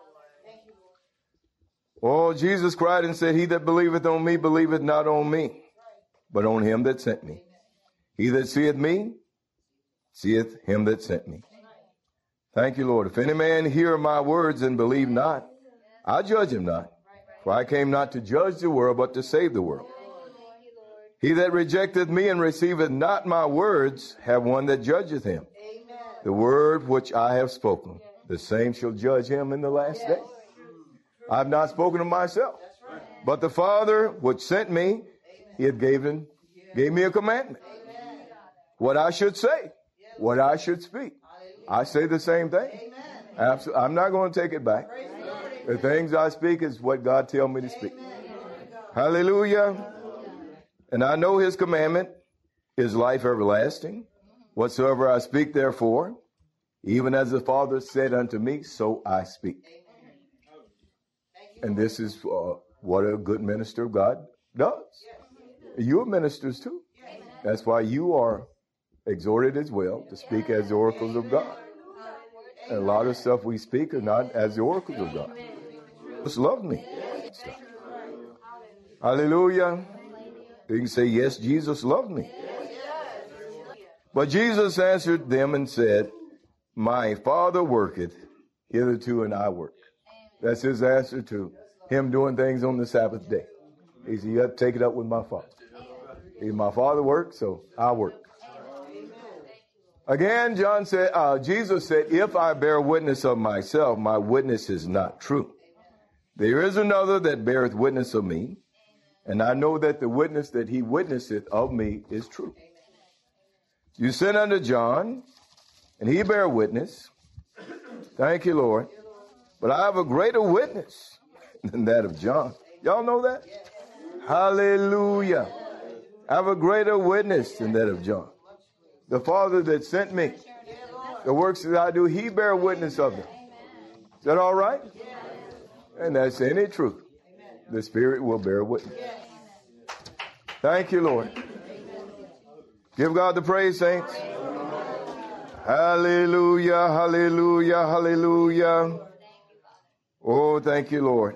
Oh, Jesus cried and said, he that believeth on me, believeth not on me, but on him that sent me. He that seeth me, seeth him that sent me. Thank you, Lord. If any man hear my words and believe not, I judge him not. For I came not to judge the world, but to save the world. He that rejecteth me and receiveth not my words, have one that judgeth him. The word which I have spoken, the same shall judge him in the last day. I have not spoken of myself, but the Father which sent me, he had given, gave me a commandment. What I should say, what I should speak. I say the same thing. Absolutely. I'm not going to take it back. The things I speak is what God tells me to speak. Hallelujah. And I know his commandment is life everlasting. Whatsoever I speak, therefore, even as the Father said unto me, so I speak. And this is uh, what a good minister of God does. You're ministers too. That's why you are exhorted as well to speak as the oracles of God. And a lot of stuff we speak are not as the oracles of God. Jesus loved me. Hallelujah. You can say, yes, Jesus loved me. But Jesus answered them and said, my Father worketh hitherto, and I work. That's his answer to him doing things on the Sabbath day. He said, you have to take it up with my Father. He said, my Father works, so I work. Again, John said, uh, Jesus said, if I bear witness of myself, my witness is not true. There is another that beareth witness of me, and I know that the witness that he witnesseth of me is true. You sent unto John, and he bare witness. Thank you, Lord. But I have a greater witness than that of John. Y'all know that? Hallelujah. I have a greater witness than that of John. The Father that sent me, the works that I do, he bear witness of them. Is that all right? And that's any truth. The Spirit will bear witness. Thank you, Lord. Give God the praise, saints. Hallelujah, hallelujah, hallelujah. Oh, thank you, Lord.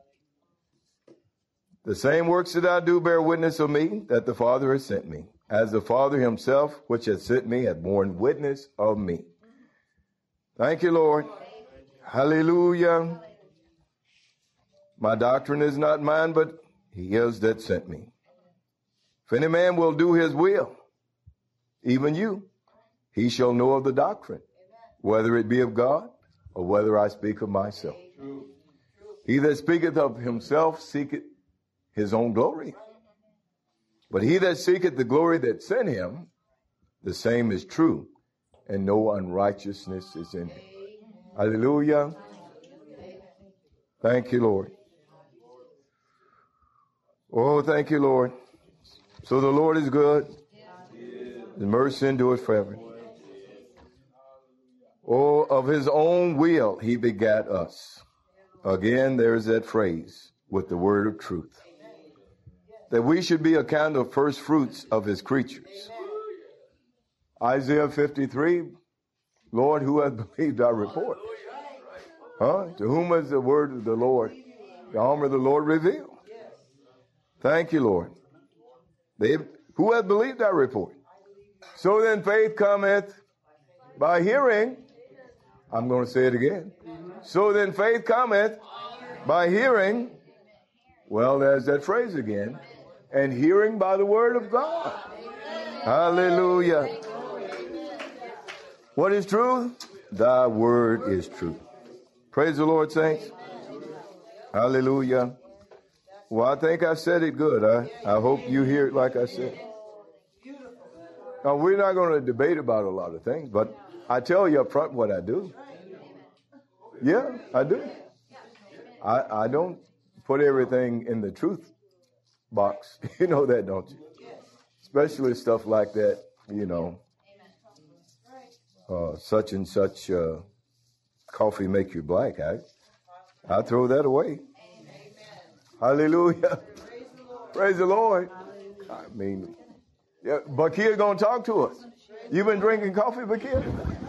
The same works that I do bear witness of me, that the Father has sent me, as the Father himself, which has sent me, hath borne witness of me. Thank you, Lord. Hallelujah. My doctrine is not mine, but he is that sent me. If any man will do his will, even you, he shall know of the doctrine, whether it be of God or whether I speak of myself. He that speaketh of himself seeketh his own glory. But he that seeketh the glory that sent him, the same is true, and no unrighteousness is in him. Hallelujah. Thank you, Lord. Oh, thank you, Lord. So the Lord is good. His mercy endureth forever. Oh, of his own will he begat us. Again, there's that phrase, with the word of truth. That we should be accounted of first fruits of his creatures. Isaiah fifty-three, Lord, who hath believed our report? Huh? To whom is the word of the Lord, the arm of the Lord revealed? Thank you, Lord. They, who hath believed our report? So then faith cometh by hearing. I'm going to say it again. So then faith cometh by hearing. Well, there's that phrase again. And hearing by the word of God. Hallelujah. What is truth? Thy word is truth. Praise the Lord, saints. Hallelujah. Well, I think I said it good. I, I hope you hear it like I said. Now, we're not going to debate about a lot of things, but I tell you up front what I do. Yeah, I do. I, I don't put everything in the truth box. You know that, don't you? Especially stuff like that, you know, uh, such and such uh, coffee make you black. I, I throw that away. Hallelujah. Praise the Lord. I mean, yeah, Bakir going to talk to us. You been drinking coffee, Bakir?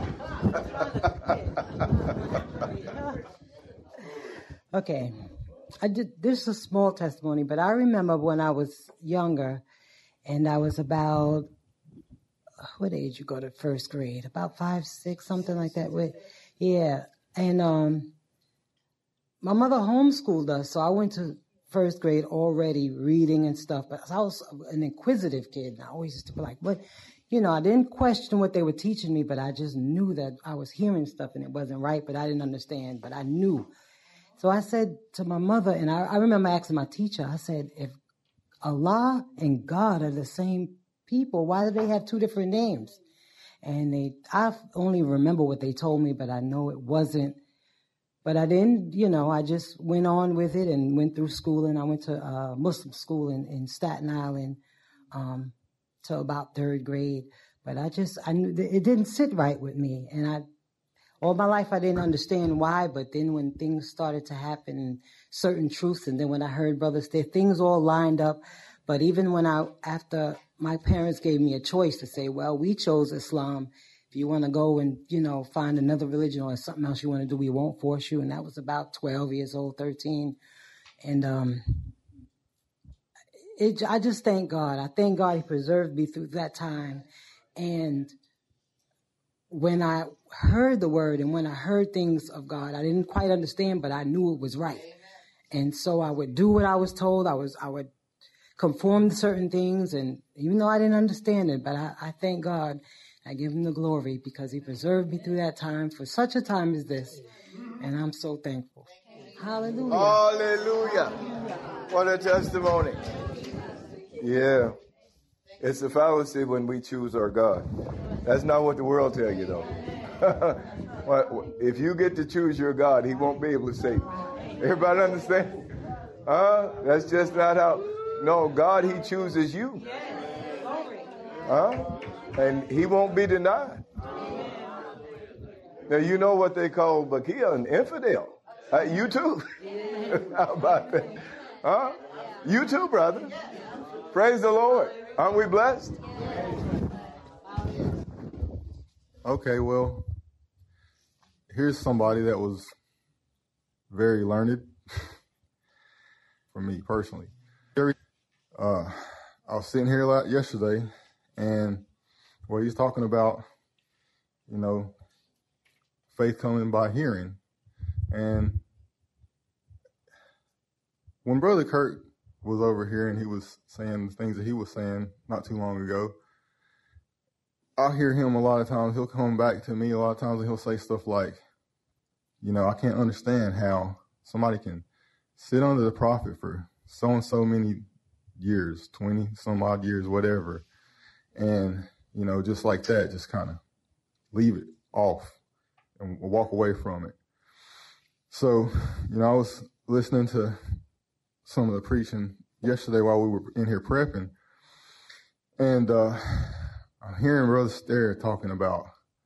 Okay. I did, this is a small testimony, but I remember when I was younger and I was about, what age you go to first grade? About five, six, something like that. With, yeah. And um, my mother homeschooled us, so I went to first grade already reading and stuff. But I was an inquisitive kid, and I always used to be like, what? You know, I didn't question what they were teaching me, but I just knew that I was hearing stuff and it wasn't right, but I didn't understand, but I knew. So I said to my mother, and I, I remember asking my teacher, I said, if Allah and God are the same people, why do they have two different names? And they, I only remember what they told me, but I know it wasn't. But I didn't, you know, I just went on with it and went through school, and I went to a Muslim school in, in Staten Island um, till about third grade. But I just, I knew it didn't sit right with me, and I. All my life, I didn't understand why, but then when things started to happen, and certain truths, and then when I heard brothers say things all lined up, But even when I, after my parents gave me a choice to say, well, we chose Islam. If you want to go and, you know, find another religion or something else you want to do, we won't force you. And that was about twelve years old, thirteen. And um, it, I just thank God. I thank God he preserved me through that time. And when I heard the word and when I heard things of God, I didn't quite understand, but I knew it was right. And so I would do what I was told. I was, I would conform to certain things. And even though I didn't understand it, but I, I thank God. I give him the glory because he preserved me through that time for such a time as this. And I'm so thankful. Hallelujah. Hallelujah. What a testimony. Yeah. It's a fallacy when we choose our God. That's not what the world tell you, though. If you get to choose your God, he won't be able to save you. Everybody understand? Huh? That's just not how. No, God, he chooses you. Huh? And he won't be denied. Now, you know what they call Bakia, an infidel. Uh, you too. How about that? Huh? You too, brother. Praise the Lord. Aren't we blessed? Okay, well, here's somebody that was very learned for me personally. Uh, I was sitting here yesterday, and well, he's talking about, you know, faith coming by hearing. And when Brother Kurt was over here and he was saying the things that he was saying not too long ago, I hear him a lot of times. He'll come back to me a lot of times and he'll say stuff like, you know, I can't understand how somebody can sit under the prophet for so and so many years, twenty some odd years, whatever, and you know, just like that, just kind of leave it off and walk away from it. So, you know, I was listening to some of the preaching yesterday while we were in here prepping, and uh, I'm hearing Brother Stair talking about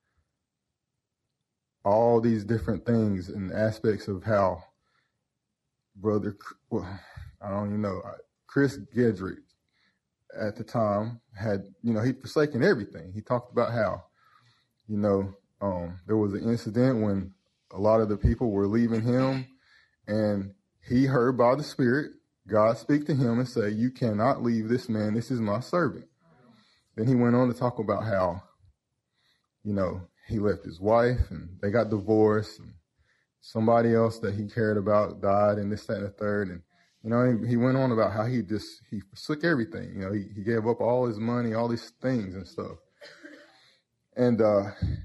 all these different things and aspects of how Brother, well, I don't even know, Chris Gedrick at the time had, you know, he'd forsaken everything. He talked about how, you know, um, there was an incident when a lot of the people were leaving him, and he heard by the Spirit, God speak to him and say, you cannot leave this man. This is my servant. Then he went on to talk about how, you know, he left his wife and they got divorced, and somebody else that he cared about died, and this, that, and the third. And you know, he, he went on about how he just, he forsook everything. You know, he, he gave up all his money, all these things and stuff. And uh,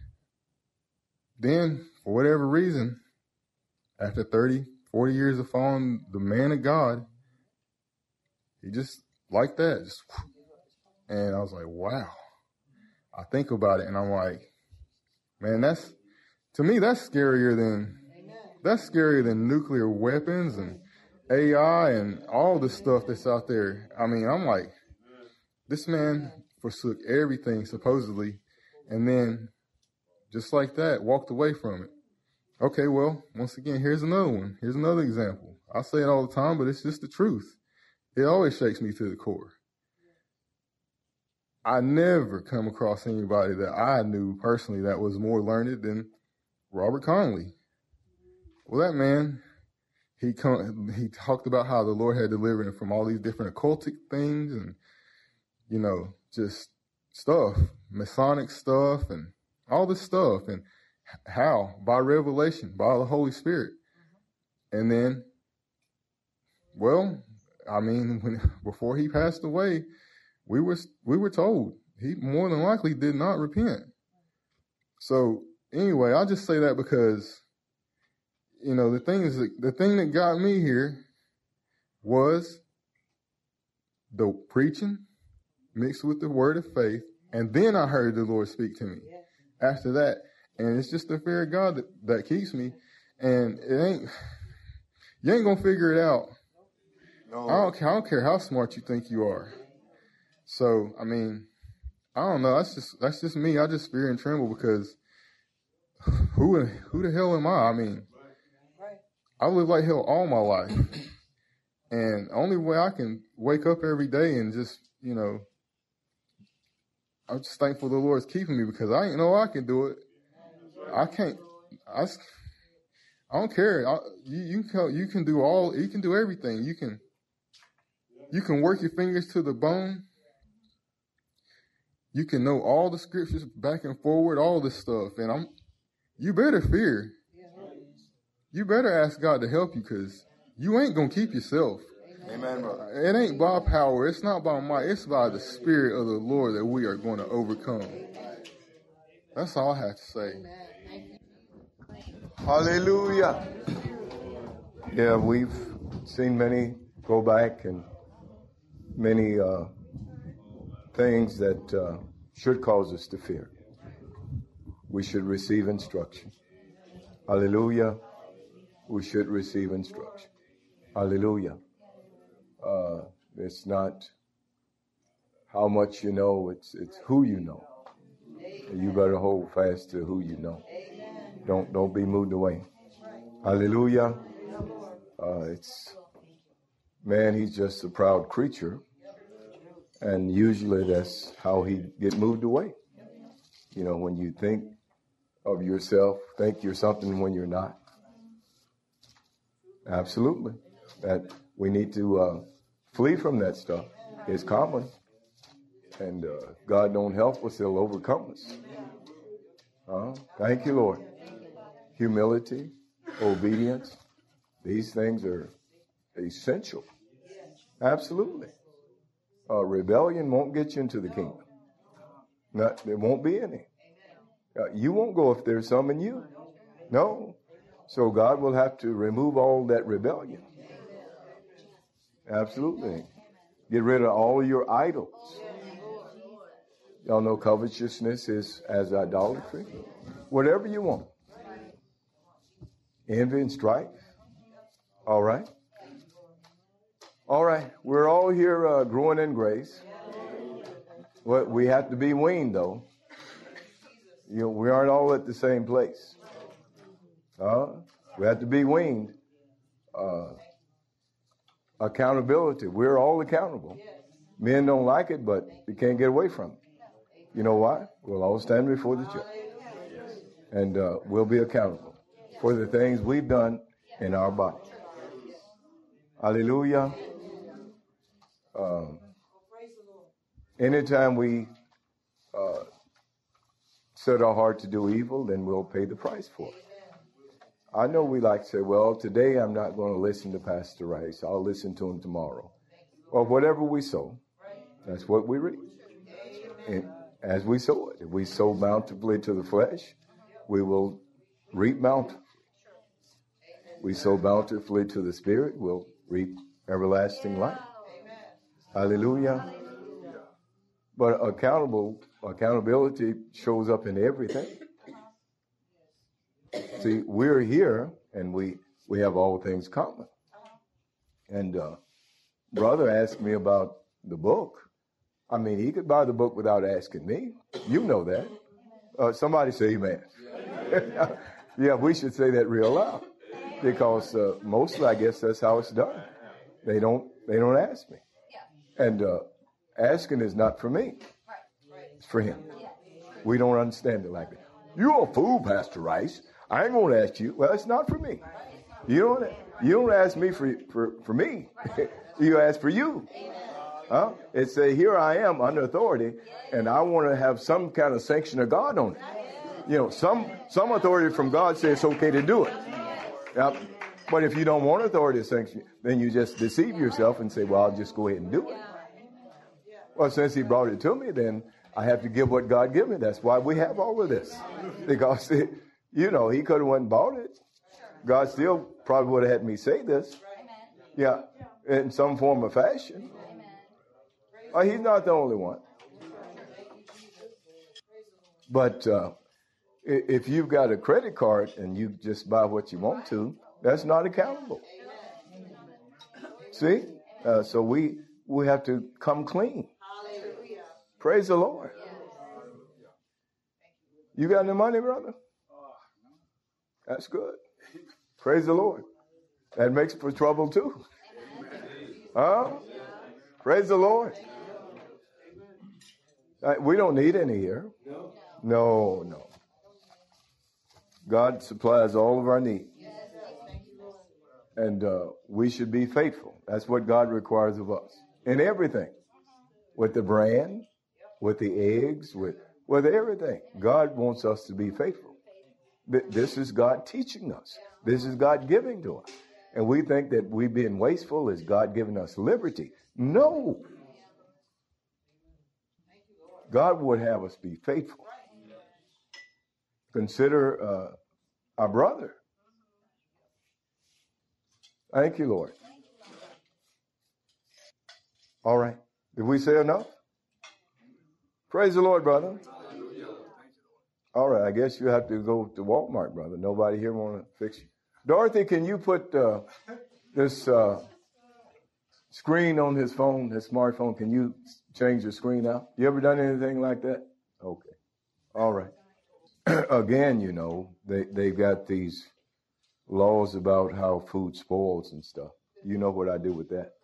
then, for whatever reason, after thirty, forty years of following the man of God, he just, like that, just, and I was like, wow. I think about it, and I'm like, man, that's, to me, that's scarier than, that's scarier than nuclear weapons and A I and all the stuff that's out there. I mean, I'm like, this man forsook everything supposedly, and then just like that, walked away from it. Okay, well, once again, here's another one. Here's another example. I say it all the time, but it's just the truth. It always shakes me to the core. I never come across anybody that I knew personally that was more learned than Robert Conley. Well, that man, he come, he talked about how the Lord had delivered him from all these different occultic things and, you know, just stuff, Masonic stuff and all this stuff, and how? By revelation, by the Holy Spirit. And then, well, I mean, when, before he passed away, we were we were told he more than likely did not repent. So anyway, I'll just say that because, you know, the thing is, the thing that got me here was the preaching mixed with the word of faith, and then I heard the Lord speak to me after that. And it's just the fear of God that, that keeps me. And it ain't, you ain't gonna figure it out. No. I don't, I don't care how smart you think you are. So, I mean, I don't know. That's just, that's just me. I just fear and tremble because who, who the hell am I? I mean, I lived like hell all my life. And only way I can wake up every day and just, you know, I'm just thankful the Lord's keeping me, because I ain't know I can do it. I can't. I, I don't care. I, you, you can you can do all. You can do everything. You can you can work your fingers to the bone. You can know all the scriptures back and forward, all this stuff, and I'm. You better fear. You better ask God to help you, because you ain't gonna keep yourself. Amen, brother. It ain't by power. It's not by might. It's by the Spirit of the Lord that we are going to overcome. That's all I have to say. Hallelujah. Yeah, we've seen many go back, and many uh, things that uh, should cause us to fear. We should receive instruction. Hallelujah. We should receive instruction. Hallelujah. Uh, it's not how much you know, it's it's who you know. And you better hold fast to who you know. Don't don't be moved away. Hallelujah. Uh, it's man, he's just a proud creature, and usually that's how he get moved away. You know, when you think of yourself, think you're something when you're not. Absolutely. That we need to uh, flee from that stuff. It's common. And uh, God don't help us, he'll overcome us. Uh, thank you, Lord. Humility, obedience, these things are essential. Absolutely. Uh, rebellion won't get you into the kingdom. Not, there won't be any. Uh, you won't go if there's some in you. No. So God will have to remove all that rebellion. Absolutely. Get rid of all of your idols. Y'all know covetousness is as idolatry. Whatever you want. Envy and strife. All right. All right. We're all here uh, growing in grace. Well, we have to be weaned, though. You know, we aren't all at the same place. Uh, we have to be weaned. Uh, accountability. We're all accountable. Men don't like it, but you can't get away from it. You know why? We'll all stand before the judge. And uh, we'll be accountable for the things we've done in our body. Hallelujah. Um, anytime we uh, set our heart to do evil, then we'll pay the price for it. I know we like to say, well, today I'm not going to listen to Pastor Rice. I'll listen to him tomorrow. Well, whatever we sow, that's what we reap. And as we sow it, if we sow bountifully to the flesh, we will reap bountifully. We sow bountifully to the Spirit, we'll reap everlasting life. Hallelujah. But accountable accountability shows up in everything. See, we're here, and we, we have all things common. And uh, brother asked me about the book. I mean, he could buy the book without asking me. You know that. Uh, somebody say amen. Yeah, we should say that real loud, because uh, mostly, I guess, that's how it's done. They don't they don't ask me. And uh, asking is not for me. It's for him. We don't understand it like that. You're a fool, Pastor Rice. I ain't going to ask you. Well, it's not for me. You don't, you don't ask me for, for, for me. You ask for you. Huh? It say, here I am under authority, and I want to have some kind of sanction of God on it. You know, some some authority from God says it's okay to do it. Yep. But if you don't want authority to sanction, then you just deceive yourself and say, well, I'll just go ahead and do it. Well, since he brought it to me, then I have to give what God gave me. That's why we have all of this. Because, it, you know, he could have went and bought it. God still probably would have had me say this. Yeah, in some form or fashion. Oh, he's not the only one. But uh, if you've got a credit card and you just buy what you want to, that's not accountable. See? Uh, so we we have to come clean. Praise the Lord. You got any money, brother? That's good. Praise the Lord. That makes for trouble too. Huh? Praise the Lord. Uh, we don't need any here. No, no. God supplies all of our needs. And uh, we should be faithful. That's what God requires of us. In everything. With the brand, with the eggs, with, with everything. God wants us to be faithful. This is God teaching us. This is God giving to us. And we think that we being wasteful is God giving us liberty. No. God would have us be faithful. Consider uh, our brother. Thank you, Lord. All right. Did we say enough? Praise the Lord, brother. All right. I guess you have to go to Walmart, brother. Nobody here want to fix you. Dorothy, can you put uh, this uh, screen on his phone, his smartphone? Can you change the screen out? You ever done anything like that? Okay. All right. Again, you know, they, they've got these laws about how food spoils and stuff. You know what I do with that?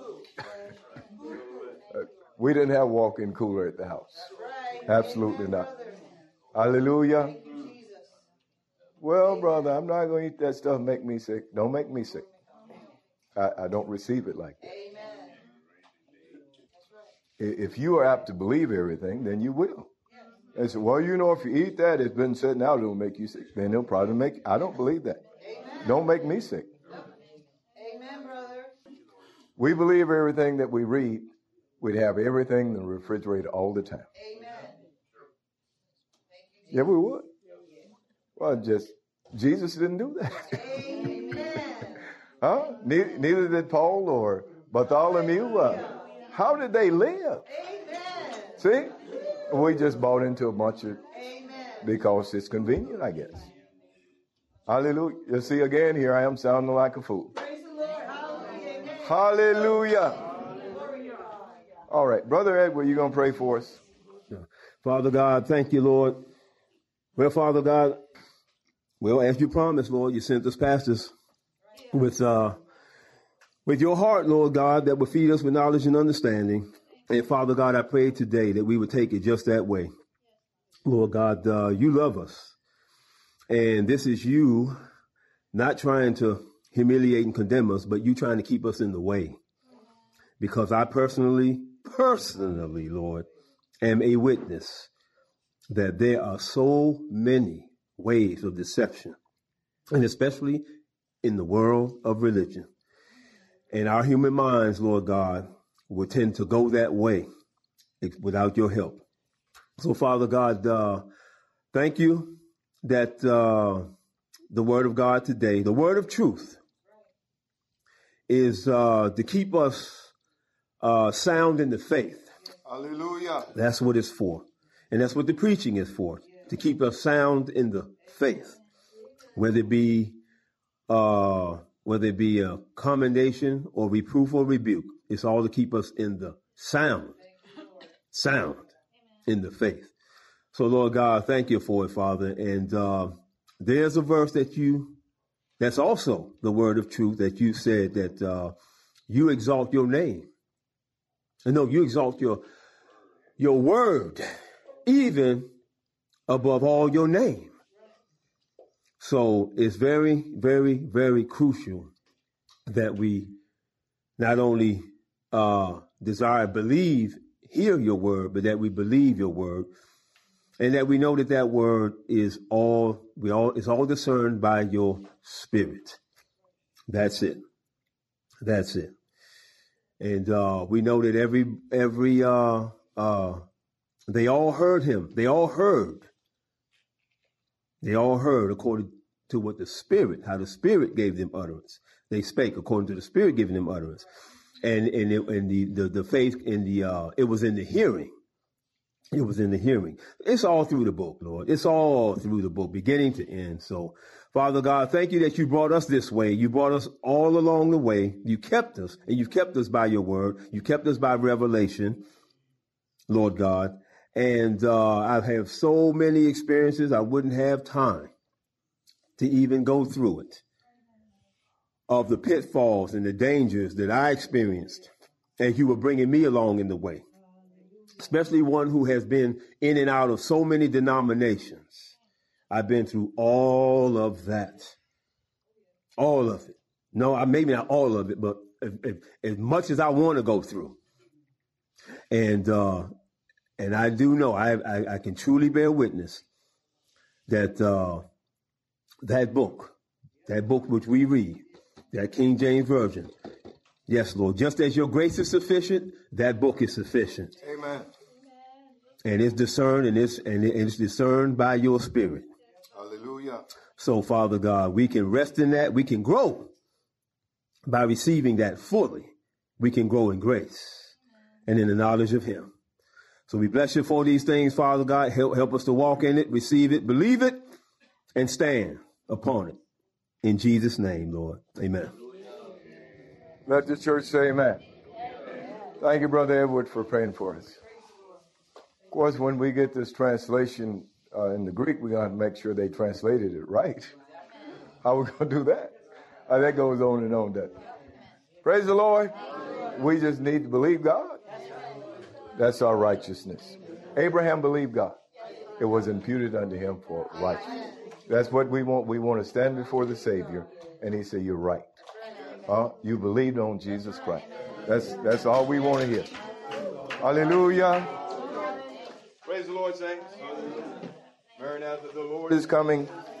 We didn't have a walk-in cooler at the house. Absolutely not. Hallelujah. Well, brother, I'm not going to eat that stuff make me sick. Don't make me sick. I, I don't receive it like that. If you are apt to believe everything, then you will. They say, well, you know, if you eat that, it's been sitting out, it'll make you sick. Then it'll probably make, I don't believe that. Amen. Don't make me sick. Amen, brother. We believe everything that we read. We'd have everything in the refrigerator all the time. Amen. Yeah, we would. Well, just, Jesus didn't do that. Amen. Huh? Neither, neither did Paul or Bartholomew. Uh, how did they live? Amen. See? We just bought into a bunch of, Amen. because it's convenient, I guess. Hallelujah. You see, again, here I am sounding like a fool. Praise the Lord. Hallelujah. Amen. Hallelujah. All right. Brother Edward, you going to pray for us? Father God, thank you, Lord. Well, Father God, well, as you promised, Lord, you sent us pastors with, uh, with your heart, Lord God, that will feed us with knowledge and understanding. And Father God, I pray today that we would take it just that way. Lord God, uh, you love us. And this is you not trying to humiliate and condemn us, but you trying to keep us in the way. Because I personally, personally, Lord, am a witness that there are so many ways of deception, and especially in the world of religion. And our human minds, Lord God, will tend to go that way without your help. So, Father God, uh, thank you that uh, the word of God today, the word of truth, is uh, to keep us uh, sound in the faith. Hallelujah. That's what it's for. And that's what the preaching is for, to keep us sound in the faith, whether it be uh, whether it be a commendation or reproof or rebuke. It's all to keep us in the sound, sound in the faith. So, Lord God, thank you for it, Father. And uh, there's a verse that you, that's also the word of truth that you said that uh, you exalt your name. And no, you exalt your, your word even above all your name. So it's very, very, very crucial that we not only uh, desire, believe, hear your word, but that we believe your word, and that we know that that word is all we all is all discerned by your spirit. That's it. That's it. And uh, we know that every every uh, uh, they all heard him. They all heard. They all heard according to what the Spirit, how the Spirit gave them utterance. They spake according to the Spirit giving them utterance. And and, it, and the, the, the faith in the, uh, it was in the hearing. It was in the hearing. It's all through the book, Lord. It's all through the book, beginning to end. So, Father God, thank you that you brought us this way. You brought us all along the way. You kept us, and you've kept us by your word. You kept us by revelation, Lord God. And uh, I have so many experiences, I wouldn't have time to even go through it. of the pitfalls and the dangers that I experienced as you were bringing me along in the way, especially one who has been in and out of so many denominations. I've been through all of that, all of it. No, I maybe not all of it, but if, if, as much as I want to go through. And uh, and I do know, I, I, I can truly bear witness that uh, that book, that book which we read, that King James Version, yes, Lord, just as your grace is sufficient, that book is sufficient. Amen. And it's discerned, and it's and it's discerned by your Spirit. Hallelujah. So, Father God, we can rest in that. We can grow by receiving that fully. We can grow in grace and in the knowledge of Him. So we bless you for these things, Father God. Help, help us to walk in it, receive it, believe it, and stand upon it. In Jesus' name, Lord. Amen. Let the church say amen. Thank you, Brother Edward, for praying for us. Of course, when we get this translation uh, in the Greek, we're going to make sure they translated it right. How are we going to do that? Uh, that goes on and on. That. Praise the Lord. We just need to believe God. That's our righteousness. Abraham believed God. It was imputed unto him for righteousness. That's what we want. We want to stand before the Savior, and He said, "You're right. Uh, you believed on Jesus Christ." That's that's all we want to hear. Hallelujah. Praise the Lord, saints. Maranatha, the Lord is coming.